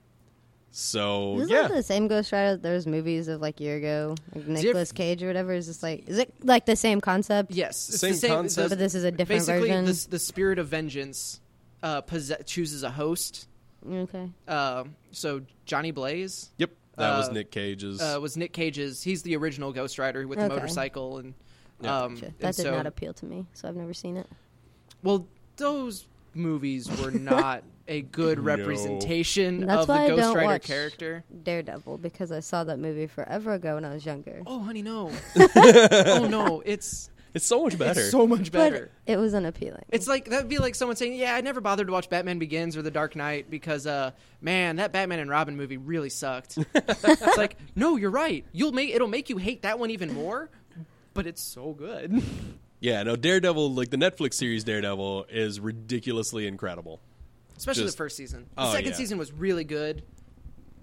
[SPEAKER 1] So,
[SPEAKER 2] is
[SPEAKER 1] yeah.
[SPEAKER 2] Is it the same Ghost Rider that there was movies of, like, a year ago? Like Nicolas Cage or whatever? Is this, like, is it, like, the same concept?
[SPEAKER 3] Yes. It's
[SPEAKER 1] same,
[SPEAKER 3] the same
[SPEAKER 1] concept.
[SPEAKER 2] But this is a different
[SPEAKER 3] basically,
[SPEAKER 2] version?
[SPEAKER 3] Basically, the, the spirit of vengeance uh, possess- chooses a host.
[SPEAKER 2] Okay.
[SPEAKER 3] Uh, so, Johnny Blaze.
[SPEAKER 1] Yep. That
[SPEAKER 3] uh,
[SPEAKER 1] was Nick Cage's.
[SPEAKER 3] Uh, was Nick Cage's. He's the original Ghost Rider with
[SPEAKER 2] okay.
[SPEAKER 3] the motorcycle. and
[SPEAKER 1] yeah.
[SPEAKER 3] um,
[SPEAKER 2] Gotcha.
[SPEAKER 3] and
[SPEAKER 2] That did
[SPEAKER 3] so,
[SPEAKER 2] not appeal to me, so I've never seen it.
[SPEAKER 3] Well, those movies were not a good
[SPEAKER 1] No.
[SPEAKER 3] representation
[SPEAKER 2] That's
[SPEAKER 3] of the
[SPEAKER 2] why I
[SPEAKER 3] Ghost
[SPEAKER 2] don't
[SPEAKER 3] Rider
[SPEAKER 2] watch
[SPEAKER 3] character.
[SPEAKER 2] Daredevil, because I saw that movie forever ago when I was younger.
[SPEAKER 3] Oh, honey, no. oh, no. It's
[SPEAKER 1] it's so much better.
[SPEAKER 3] It's so much better.
[SPEAKER 2] But it was unappealing.
[SPEAKER 3] It's like, that'd be like someone saying, yeah, I never bothered to watch Batman Begins or The Dark Knight because, uh, man, that Batman and Robin movie really sucked. It's like, no, you're right. You'll make It'll make you hate that one even more, but it's so good.
[SPEAKER 1] Yeah, no, Daredevil, like the Netflix series Daredevil, is ridiculously incredible.
[SPEAKER 3] Especially
[SPEAKER 1] Just,
[SPEAKER 3] the first season. The
[SPEAKER 1] oh,
[SPEAKER 3] second
[SPEAKER 1] yeah.
[SPEAKER 3] season was really good.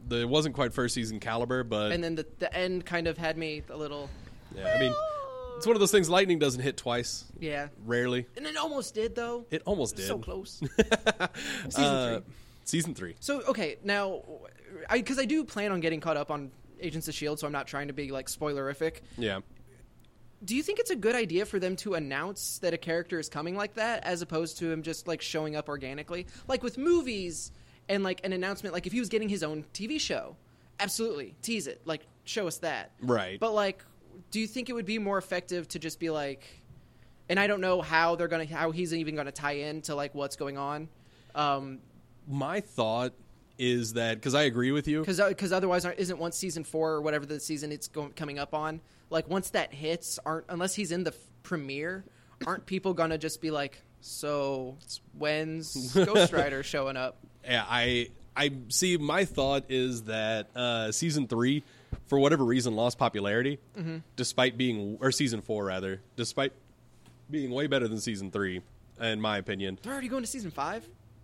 [SPEAKER 1] the, it wasn't quite first season caliber, but
[SPEAKER 3] And then the the end kind of had me a little.
[SPEAKER 1] yeah, I mean, it's one of those things. Lightning doesn't hit twice.
[SPEAKER 3] Yeah.
[SPEAKER 1] Rarely.
[SPEAKER 3] And it almost did though.
[SPEAKER 1] It almost did.
[SPEAKER 3] So close.
[SPEAKER 1] season
[SPEAKER 3] uh,
[SPEAKER 1] three. Season three.
[SPEAKER 3] So okay, now, I because I do plan on getting caught up on Agents of S H I E L D, so I'm not trying to be like spoilerific.
[SPEAKER 1] Yeah.
[SPEAKER 3] Do you think it's a good idea for them to announce that a character is coming like that, as opposed to him just like showing up organically, like with movies and like an announcement, like if he was getting his own T V show, absolutely tease it, like show us that.
[SPEAKER 1] Right.
[SPEAKER 3] But like, do you think it would be more effective to just be like, and I don't know how they're gonna, how he's even gonna tie in to like what's going on. Um,
[SPEAKER 1] My thought is that, because I agree with you.
[SPEAKER 3] Because because otherwise, aren't- isn't once season four or whatever the season it's going, coming up on, like once that hits, aren't unless he's in the f- premiere, aren't people gonna just be like, so when's Ghost Rider showing up?
[SPEAKER 1] Yeah, I I see. My thought is that uh, season three, for whatever reason, lost popularity,
[SPEAKER 3] Mm-hmm.
[SPEAKER 1] despite being, or season four rather, despite being way better than season three, in my opinion.
[SPEAKER 3] They're already going to season five.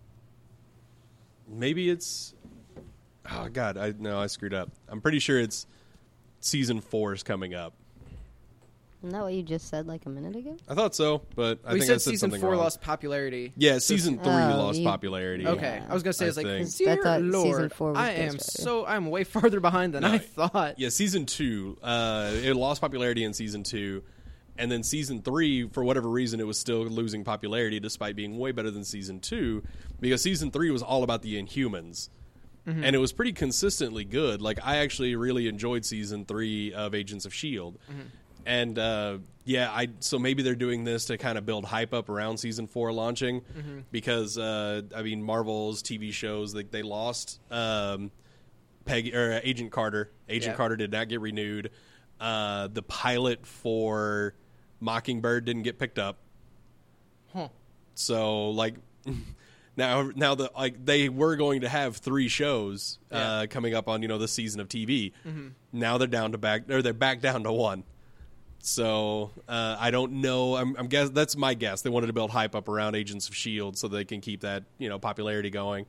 [SPEAKER 1] Maybe it's, oh god, I no, I screwed up. I'm pretty sure it's season four is coming up.
[SPEAKER 2] Isn't that what you just said like a minute ago?
[SPEAKER 1] I thought so, but I
[SPEAKER 3] we
[SPEAKER 1] think
[SPEAKER 3] said
[SPEAKER 1] I said
[SPEAKER 3] season
[SPEAKER 1] something
[SPEAKER 3] four
[SPEAKER 1] wrong.
[SPEAKER 3] lost popularity.
[SPEAKER 1] Yeah, season three
[SPEAKER 2] Oh,
[SPEAKER 1] lost
[SPEAKER 2] you-
[SPEAKER 1] popularity.
[SPEAKER 3] Okay,
[SPEAKER 2] Yeah.
[SPEAKER 3] I was gonna say,
[SPEAKER 1] I
[SPEAKER 3] it's like,
[SPEAKER 1] think.
[SPEAKER 3] dear
[SPEAKER 2] I thought season
[SPEAKER 3] Lord,
[SPEAKER 2] four was
[SPEAKER 3] I
[SPEAKER 2] Ghost
[SPEAKER 3] am
[SPEAKER 2] Rider.
[SPEAKER 3] so I'm way farther behind than
[SPEAKER 1] No,
[SPEAKER 3] I thought.
[SPEAKER 1] Yeah, season two, uh, it lost popularity in season two, and then season three, for whatever reason, it was still losing popularity despite being way better than season two, because season three was all about the Inhumans,
[SPEAKER 3] Mm-hmm.
[SPEAKER 1] and it was pretty consistently good. Like, I actually really enjoyed season three of Agents of S H I E L D,
[SPEAKER 3] Mm-hmm.
[SPEAKER 1] and uh, yeah, I so maybe they're doing this to kind of build hype up around season four launching,
[SPEAKER 3] Mm-hmm.
[SPEAKER 1] because uh, I mean, Marvel's T V shows, they, they lost um, Peggy or uh, Agent Carter. Agent
[SPEAKER 3] Yeah.
[SPEAKER 1] Carter did not get renewed. Uh, the pilot for Mockingbird didn't get picked up.
[SPEAKER 3] Huh.
[SPEAKER 1] So like now now the like they were going to have three shows uh,
[SPEAKER 3] Yeah.
[SPEAKER 1] coming up on, you know, this season of T V.
[SPEAKER 3] Mm-hmm.
[SPEAKER 1] Now they're down to back or they're back down to one. So uh, I don't know. I'm, I'm guess that's my guess. They wanted to build hype up around Agents of S H I E L D so they can keep that, you know, popularity going.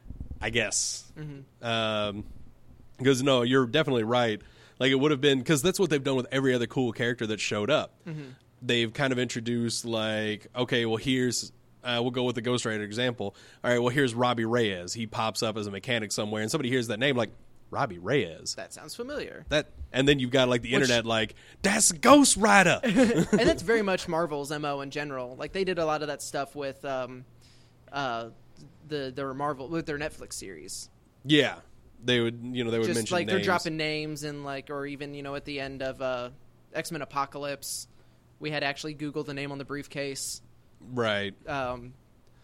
[SPEAKER 1] I guess.
[SPEAKER 3] Mm-hmm.
[SPEAKER 1] Um, because no, you're definitely right. Like it would have been, because that's what they've done with every other cool character that showed up.
[SPEAKER 3] Mm-hmm.
[SPEAKER 1] They've kind of introduced like, okay, well here's uh, we'll go with the Ghost Rider example. All right, well here's Robbie Reyes. He pops up as a mechanic somewhere, and somebody hears that name like Robbie Reyes.
[SPEAKER 3] That sounds familiar.
[SPEAKER 1] That and then you've got like the
[SPEAKER 3] Which-
[SPEAKER 1] internet like that's Ghost Rider.
[SPEAKER 3] And that's very much Marvel's M O in general. Like they did a lot of that stuff with um, uh, the their Marvel with their Netflix series.
[SPEAKER 1] Yeah, they would you know they would
[SPEAKER 3] Just
[SPEAKER 1] mention
[SPEAKER 3] like they're
[SPEAKER 1] names.
[SPEAKER 3] dropping names and like, or even you know at the end of uh, X-Men Apocalypse, we had to actually Google the name on the briefcase.
[SPEAKER 1] right.
[SPEAKER 3] Um,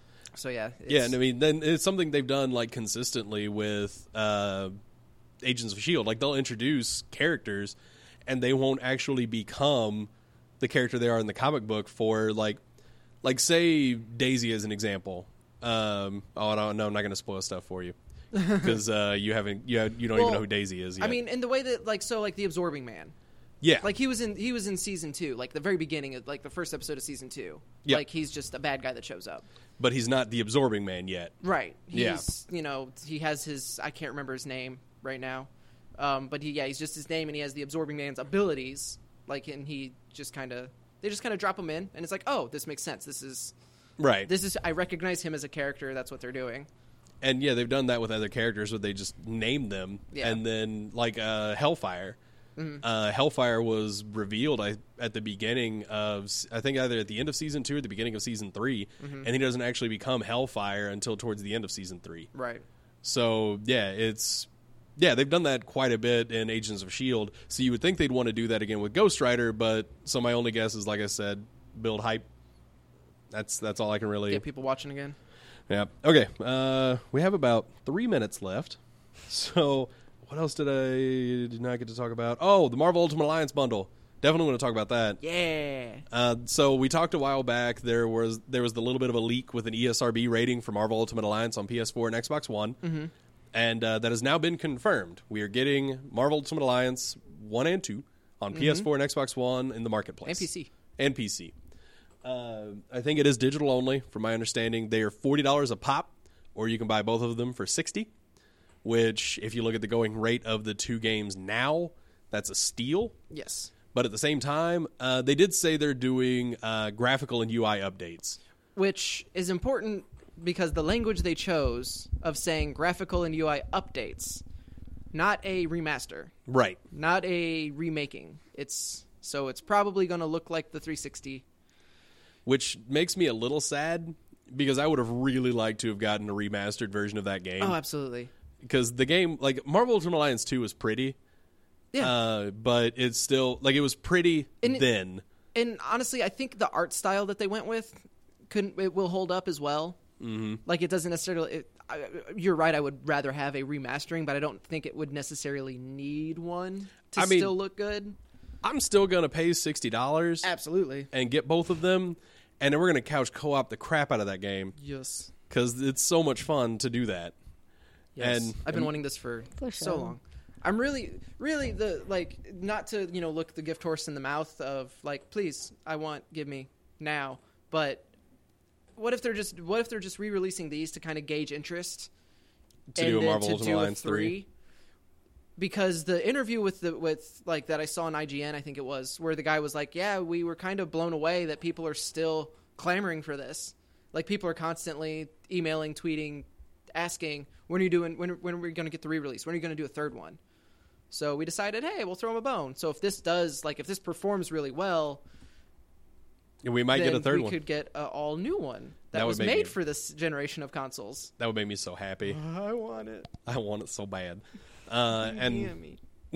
[SPEAKER 3] so yeah, it's,
[SPEAKER 1] Yeah, and I mean, then it's something they've done like consistently with uh, Agents of S H I E L D. Like they'll introduce characters, and they won't actually become the character they are in the comic book for like, like say Daisy as an example. Um, oh no, no, I'm not going to spoil stuff for you because uh, you haven't, you have, you don't even
[SPEAKER 3] Well,
[SPEAKER 1] know who Daisy is yet.
[SPEAKER 3] I mean, in the way that like so like the Absorbing Man.
[SPEAKER 1] yeah,
[SPEAKER 3] Like he was in he was in season two, like the very beginning of like the first episode of season two.
[SPEAKER 1] Yep.
[SPEAKER 3] Like he's just a bad guy that shows up.
[SPEAKER 1] but he's not the Absorbing Man yet.
[SPEAKER 3] Right.
[SPEAKER 1] Yeah.
[SPEAKER 3] He's you know, he has his I can't remember his name right now. Um, but he yeah, he's just his name and he has the Absorbing Man's abilities. Like and he just kinda they just kinda drop him in and it's like, oh, this makes sense. This is
[SPEAKER 1] Right.
[SPEAKER 3] this is I recognize him as a character, that's what they're doing.
[SPEAKER 1] And yeah, they've done that with other characters where they just name them,
[SPEAKER 3] Yeah.
[SPEAKER 1] and then like uh, Hellfire. Uh, Hellfire was revealed I, at the beginning of, s- I think either at the end of season two or the beginning of season three, and he doesn't actually become Hellfire until towards the end of season three.
[SPEAKER 3] Right.
[SPEAKER 1] So yeah, it's yeah they've done that quite a bit in Agents of S H I E L D. So you would think they'd want to do that again with Ghost Rider, but so my only guess is, like I said, build hype. That's that's all I can really.
[SPEAKER 3] Get people watching again.
[SPEAKER 1] Yeah. Okay. Uh, we have about three minutes left. So, what else did I did not get to talk about? Oh, the Marvel Ultimate Alliance bundle. Definitely want to talk about that.
[SPEAKER 3] Yeah.
[SPEAKER 1] Uh, so we talked a while back. There was there was the little bit of a leak with an E S R B rating for Marvel Ultimate Alliance on P S four and Xbox One, mm-hmm. and uh, that has now been confirmed. We are getting Marvel Ultimate Alliance one and two on P S four and Xbox One in the marketplace
[SPEAKER 3] And P C.
[SPEAKER 1] and P C. Uh, I think it is digital only, from my understanding. They are forty dollars a pop, or you can buy both of them for sixty. which, if you look at the going rate of the two games now, that's a steal.
[SPEAKER 3] Yes.
[SPEAKER 1] But at the same time, uh, they did say they're doing uh, graphical and U I updates.
[SPEAKER 3] Which is important because the language they chose of saying graphical and U I updates, not a remaster,
[SPEAKER 1] Right.
[SPEAKER 3] not a remaking. It's so it's probably going to look like the three sixty.
[SPEAKER 1] Which makes me a little sad because I would have really liked to have gotten a remastered version of that game.
[SPEAKER 3] Oh, absolutely.
[SPEAKER 1] Because the game, like, Marvel Ultimate Alliance two was pretty.
[SPEAKER 3] Yeah.
[SPEAKER 1] Uh, but it's still, like, it was pretty
[SPEAKER 3] And it-
[SPEAKER 1] then.
[SPEAKER 3] And honestly, I think the art style that they went with couldn't it will hold up as well. Mm-hmm. Like it doesn't necessarily. It, I, you're right. I would rather have a remastering, but I don't think it would necessarily need one to
[SPEAKER 1] I mean-
[SPEAKER 3] still look good.
[SPEAKER 1] I'm still going to pay sixty dollars
[SPEAKER 3] Absolutely.
[SPEAKER 1] and get both of them. And then we're going to couch co-op the crap out of that game.
[SPEAKER 3] Yes.
[SPEAKER 1] Because it's so much fun to do that.
[SPEAKER 3] Yes.
[SPEAKER 1] And-
[SPEAKER 3] I've been
[SPEAKER 1] and-
[SPEAKER 3] wanting this for,
[SPEAKER 2] For
[SPEAKER 3] so
[SPEAKER 2] sure.
[SPEAKER 3] long. I'm really, really the like not to you know look the gift horse in the mouth of like please I want give me now, but what if they're just what if they're just re-releasing these to kind of gauge interest
[SPEAKER 1] To
[SPEAKER 3] and
[SPEAKER 1] do a
[SPEAKER 3] then
[SPEAKER 1] Marvel
[SPEAKER 3] to
[SPEAKER 1] Ultimate
[SPEAKER 3] do a
[SPEAKER 1] Alliance three.
[SPEAKER 3] Because the interview with the with like that I saw on I G N I think it was where the guy was like yeah we were kind of blown away that people are still clamoring for this, like people are constantly emailing, tweeting, asking when are you doing when when are we going to get the re-release, when are you going to do a third one. So we decided, hey, we'll throw him a bone. So if this does, like, if this performs really well,
[SPEAKER 1] And we might
[SPEAKER 3] then
[SPEAKER 1] get a third
[SPEAKER 3] we
[SPEAKER 1] one.
[SPEAKER 3] could get an all new one that,
[SPEAKER 1] That would
[SPEAKER 3] was
[SPEAKER 1] make
[SPEAKER 3] made
[SPEAKER 1] me-
[SPEAKER 3] for this generation of consoles.
[SPEAKER 1] That would make me so happy.
[SPEAKER 3] I want it.
[SPEAKER 1] I want it so bad. Uh, and
[SPEAKER 3] me.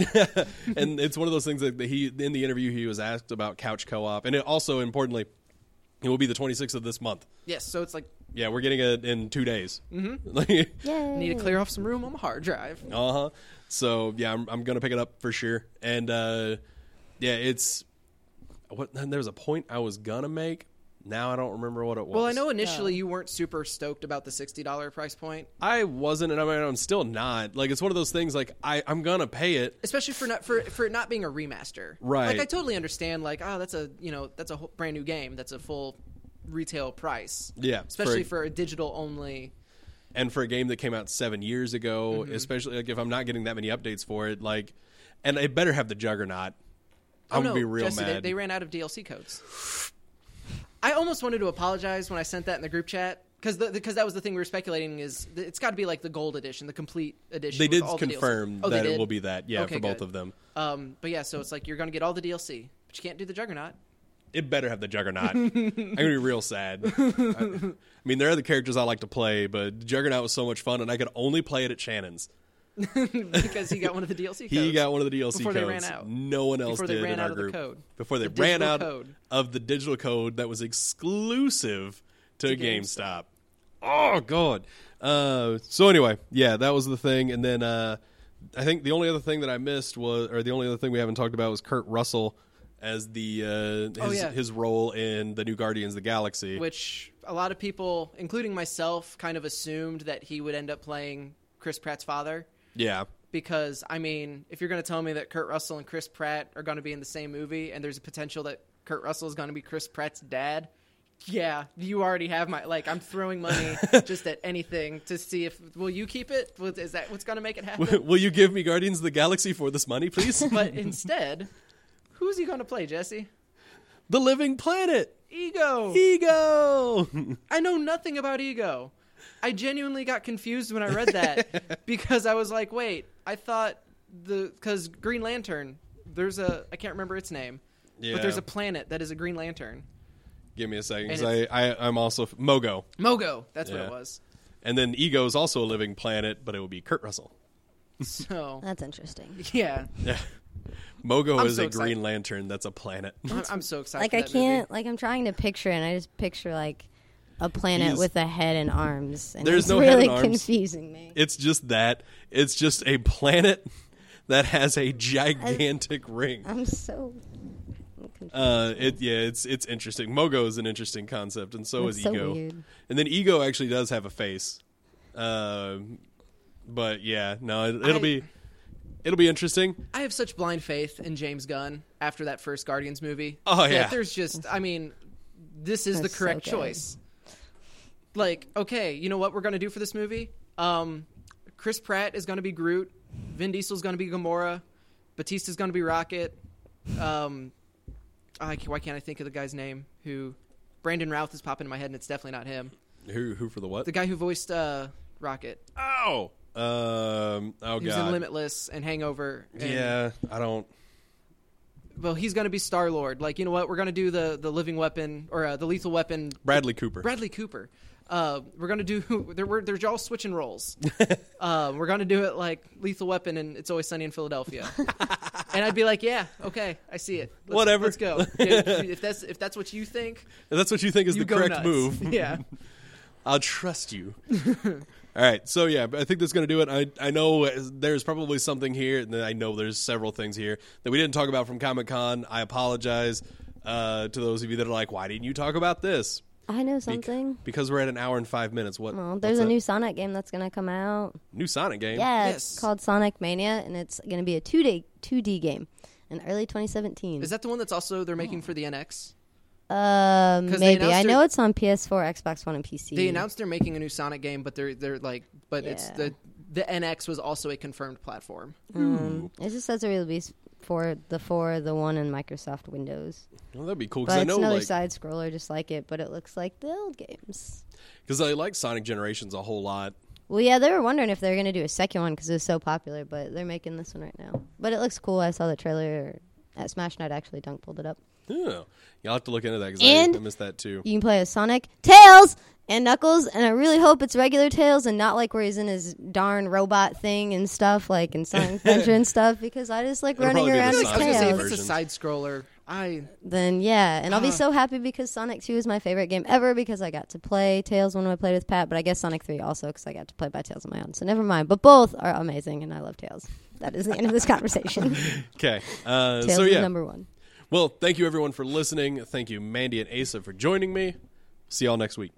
[SPEAKER 1] and it's one of those things that he in the interview he was asked about couch co-op, and it also importantly, it will be the twenty-sixth of this month.
[SPEAKER 3] Yes, so it's like
[SPEAKER 1] Yeah, we're getting it in two days. Mm-hmm.
[SPEAKER 2] Yay.
[SPEAKER 3] need to clear off some room on my hard drive.
[SPEAKER 1] uh huh. So yeah, I'm I'm gonna pick it up for sure. And uh, yeah, it's what. There's a point I was gonna make. Now I don't remember what it was.
[SPEAKER 3] Well, I know initially you weren't super stoked about the sixty dollars price point,
[SPEAKER 1] I wasn't, and I mean, I'm still not. Like, it's one of those things. Like, I I'm gonna pay it.
[SPEAKER 3] especially for not for for it not being a remaster.
[SPEAKER 1] Right.
[SPEAKER 3] Like I totally understand. Like, oh, that's a you know that's a whole brand new game. That's a full retail price.
[SPEAKER 1] Yeah,
[SPEAKER 3] Especially
[SPEAKER 1] for-
[SPEAKER 3] for a digital only.
[SPEAKER 1] And for a game that came out seven years ago,
[SPEAKER 3] Mm-hmm.
[SPEAKER 1] especially like if I'm not getting that many updates for it, like, and it better have the Juggernaut. I'm
[SPEAKER 3] Oh, no,
[SPEAKER 1] gonna be real
[SPEAKER 3] Jesse,
[SPEAKER 1] mad.
[SPEAKER 3] They, they ran out of D L C codes. I almost wanted to apologize when I sent that in the group chat because because that was the thing we were speculating is th- it's got to be like the gold edition, the complete edition.
[SPEAKER 1] They
[SPEAKER 3] with
[SPEAKER 1] did
[SPEAKER 3] all the D L C.
[SPEAKER 1] confirm
[SPEAKER 3] Oh, they
[SPEAKER 1] that it
[SPEAKER 3] did?
[SPEAKER 1] will be that, yeah,
[SPEAKER 3] Okay,
[SPEAKER 1] for both
[SPEAKER 3] good.
[SPEAKER 1] of them.
[SPEAKER 3] Um, but yeah, so it's like you're going to get all the D L C, but you can't do the Juggernaut.
[SPEAKER 1] It better have the Juggernaut. I'm gonna be real sad. I, I mean, there are the characters I like to play, but Juggernaut was so much fun, and I could only play it at Shannon's.
[SPEAKER 3] Because he got one of the D L C codes.
[SPEAKER 1] He got one of the D L C
[SPEAKER 3] Before they
[SPEAKER 1] codes.
[SPEAKER 3] ran out.
[SPEAKER 1] No one else
[SPEAKER 3] Before they
[SPEAKER 1] did
[SPEAKER 3] ran
[SPEAKER 1] in
[SPEAKER 3] out
[SPEAKER 1] our
[SPEAKER 3] of the
[SPEAKER 1] group.
[SPEAKER 3] code.
[SPEAKER 1] Before they
[SPEAKER 3] The
[SPEAKER 1] ran
[SPEAKER 3] digital
[SPEAKER 1] out
[SPEAKER 3] code.
[SPEAKER 1] of the digital code that was exclusive to,
[SPEAKER 3] To
[SPEAKER 1] GameStop. Oh god. Uh, so anyway, yeah, that was the thing, and then uh, I think the only other thing that I missed was, or the only other thing we haven't talked about was Kurt Russell as the uh,
[SPEAKER 3] Oh,
[SPEAKER 1] his,
[SPEAKER 3] yeah.
[SPEAKER 1] his role in the new Guardians of the Galaxy.
[SPEAKER 3] Which a lot of people, including myself, kind of assumed that he would end up playing Chris Pratt's father.
[SPEAKER 1] yeah.
[SPEAKER 3] Because, I mean, if you're going to tell me that Kurt Russell and Chris Pratt are going to be in the same movie and there's a potential that Kurt Russell is going to be Chris Pratt's dad, yeah, you already have my, like, I'm throwing money just at anything to see if, will you keep it? Will- Is that what's going to make it happen?
[SPEAKER 1] Will you give me Guardians of the Galaxy for this money, please?
[SPEAKER 3] But instead, who's he going to play, Jesse?
[SPEAKER 1] The Living Planet.
[SPEAKER 3] Ego!
[SPEAKER 1] Ego.
[SPEAKER 3] I know nothing about Ego. I genuinely got confused when I read that because I was like, wait, I thought the because Green Lantern, there's a I can't remember its name,
[SPEAKER 1] Yeah.
[SPEAKER 3] but there's a planet that is a Green Lantern.
[SPEAKER 1] Give me a second,
[SPEAKER 3] And
[SPEAKER 1] because I, I I'm also Mogo,
[SPEAKER 3] Mogo, that's what
[SPEAKER 1] Yeah.
[SPEAKER 3] it was.
[SPEAKER 1] and then Ego is also a living planet, but it will be Kurt Russell.
[SPEAKER 3] So
[SPEAKER 2] That's interesting.
[SPEAKER 3] yeah,
[SPEAKER 1] Yeah. Mogo
[SPEAKER 3] I'm
[SPEAKER 1] is
[SPEAKER 3] so
[SPEAKER 1] a
[SPEAKER 3] excited.
[SPEAKER 1] Green Lantern. That's a planet.
[SPEAKER 3] I'm, I'm so excited.
[SPEAKER 2] Like
[SPEAKER 3] for
[SPEAKER 2] I
[SPEAKER 3] that
[SPEAKER 2] can't. Like I'm trying to picture it, and I just picture like a planet
[SPEAKER 1] He's-
[SPEAKER 2] with a head and arms. And
[SPEAKER 1] There's
[SPEAKER 2] it's
[SPEAKER 1] no head
[SPEAKER 2] really
[SPEAKER 1] and arms.
[SPEAKER 2] confusing me.
[SPEAKER 1] It's just that. It's just a planet that has a gigantic ring.
[SPEAKER 2] I'm so confused.
[SPEAKER 1] Uh, it yeah, it's it's interesting. Mogo is an interesting concept, and so
[SPEAKER 2] It's
[SPEAKER 1] is
[SPEAKER 2] so
[SPEAKER 1] Ego.
[SPEAKER 2] weird.
[SPEAKER 1] And then Ego actually does have a face. Uh, but yeah, no, it, it'll
[SPEAKER 3] I-
[SPEAKER 1] be it'll be interesting.
[SPEAKER 3] I have such blind faith in James Gunn after that first Guardians movie.
[SPEAKER 1] Oh,
[SPEAKER 3] that
[SPEAKER 1] yeah.
[SPEAKER 3] there's just, I mean, this is the
[SPEAKER 2] That's so
[SPEAKER 3] correct
[SPEAKER 2] good.
[SPEAKER 3] choice. Like, okay, you know what we're going to do for this movie? Um, Chris Pratt is going to be Groot. Vin Diesel's going to be Gamora. Batista's going to be Rocket. Um, I, why can't I think of the guy's name? Who Brandon Routh is popping in my head, and it's definitely not him.
[SPEAKER 1] Who who for the what?
[SPEAKER 3] The guy who voiced uh, Rocket.
[SPEAKER 1] Oh, um, oh
[SPEAKER 3] He was
[SPEAKER 1] god,
[SPEAKER 3] in Limitless and Hangover. And,
[SPEAKER 1] yeah, I don't.
[SPEAKER 3] Well, he's going to be Star Lord. Like, you know what? We're going to do the the Living Weapon or uh, the Lethal Weapon.
[SPEAKER 1] Bradley Cooper.
[SPEAKER 3] Bradley Cooper. Uh, we're going to do. They're, we're, they're all switching roles. uh, we're going to do it like Lethal Weapon and It's Always Sunny in Philadelphia. And I'd be like, yeah, okay, I see it. Let's,
[SPEAKER 1] Whatever.
[SPEAKER 3] Let's go. Yeah, if that's if that's what you think,
[SPEAKER 1] If that's what you think is
[SPEAKER 3] you
[SPEAKER 1] the
[SPEAKER 3] go
[SPEAKER 1] correct
[SPEAKER 3] nuts.
[SPEAKER 1] move.
[SPEAKER 3] Yeah.
[SPEAKER 1] I'll trust you. All right, so yeah, I think that's going to do it. I I know there's probably something here, and I know there's several things here that we didn't talk about from Comic-Con. I apologize uh, to those of you that are like, why didn't you talk about this?
[SPEAKER 2] I know
[SPEAKER 1] Bec-
[SPEAKER 2] something.
[SPEAKER 1] because we're at an hour and five minutes. What?
[SPEAKER 2] Well,
[SPEAKER 1] what's
[SPEAKER 2] there's a
[SPEAKER 1] that?
[SPEAKER 2] new Sonic game that's going to come out.
[SPEAKER 1] new Sonic game.
[SPEAKER 2] Yeah,
[SPEAKER 3] Yes.
[SPEAKER 2] it's called Sonic Mania, and it's going to be a two D two D game in early twenty seventeen.
[SPEAKER 3] Is that the one that's also they're making for the N X?
[SPEAKER 2] Uh,
[SPEAKER 3] 'Cause they
[SPEAKER 2] maybe. I
[SPEAKER 3] announced
[SPEAKER 2] know
[SPEAKER 3] their-
[SPEAKER 2] it's on P S four, Xbox One, and P C.
[SPEAKER 3] They announced they're making a new Sonic game, but they're they're like, but it's
[SPEAKER 2] Yeah.
[SPEAKER 3] the the N X was also a confirmed platform.
[SPEAKER 2] Um, it just says a release for the four, the one, and Microsoft Windows.
[SPEAKER 1] Well, that'd be cool because
[SPEAKER 2] But
[SPEAKER 1] I
[SPEAKER 2] it's
[SPEAKER 1] know
[SPEAKER 2] another
[SPEAKER 1] like
[SPEAKER 2] side scroller just like it, but it looks like the old games.
[SPEAKER 1] because I like Sonic Generations a whole lot.
[SPEAKER 2] Well, yeah, they were wondering if they were going to do a second one because it was so popular, but they're making this one right now. But it looks cool. I saw the trailer at Smash Night, actually. Dunk pulled it up.
[SPEAKER 1] Yeah, you'll have to look into that because
[SPEAKER 2] And
[SPEAKER 1] I, I missed that too.
[SPEAKER 2] You can play as Sonic, Tails, and Knuckles, and I really hope it's regular Tails and not like where he's in his darn robot thing and stuff, like in Sonic Adventure and stuff, because I just like
[SPEAKER 1] It'll
[SPEAKER 2] running
[SPEAKER 1] probably be
[SPEAKER 2] around
[SPEAKER 1] the
[SPEAKER 2] as
[SPEAKER 3] I was gonna say if
[SPEAKER 2] Tails.
[SPEAKER 3] it's a side scroller, I
[SPEAKER 2] Then yeah, and I'll be
[SPEAKER 3] Uh.
[SPEAKER 2] so happy because Sonic two is my favorite game ever because I got to play Tails when I played with Pat, but I guess Sonic three also because I got to play by Tails on my own. So never mind. But both are amazing, and I love Tails. That is the end of this conversation.
[SPEAKER 1] Okay, uh,
[SPEAKER 2] Tails
[SPEAKER 1] so
[SPEAKER 2] is
[SPEAKER 1] yeah.
[SPEAKER 2] number one.
[SPEAKER 1] Well, thank you everyone for listening. Thank you, Mandy and Asa, for joining me. See y'all next week.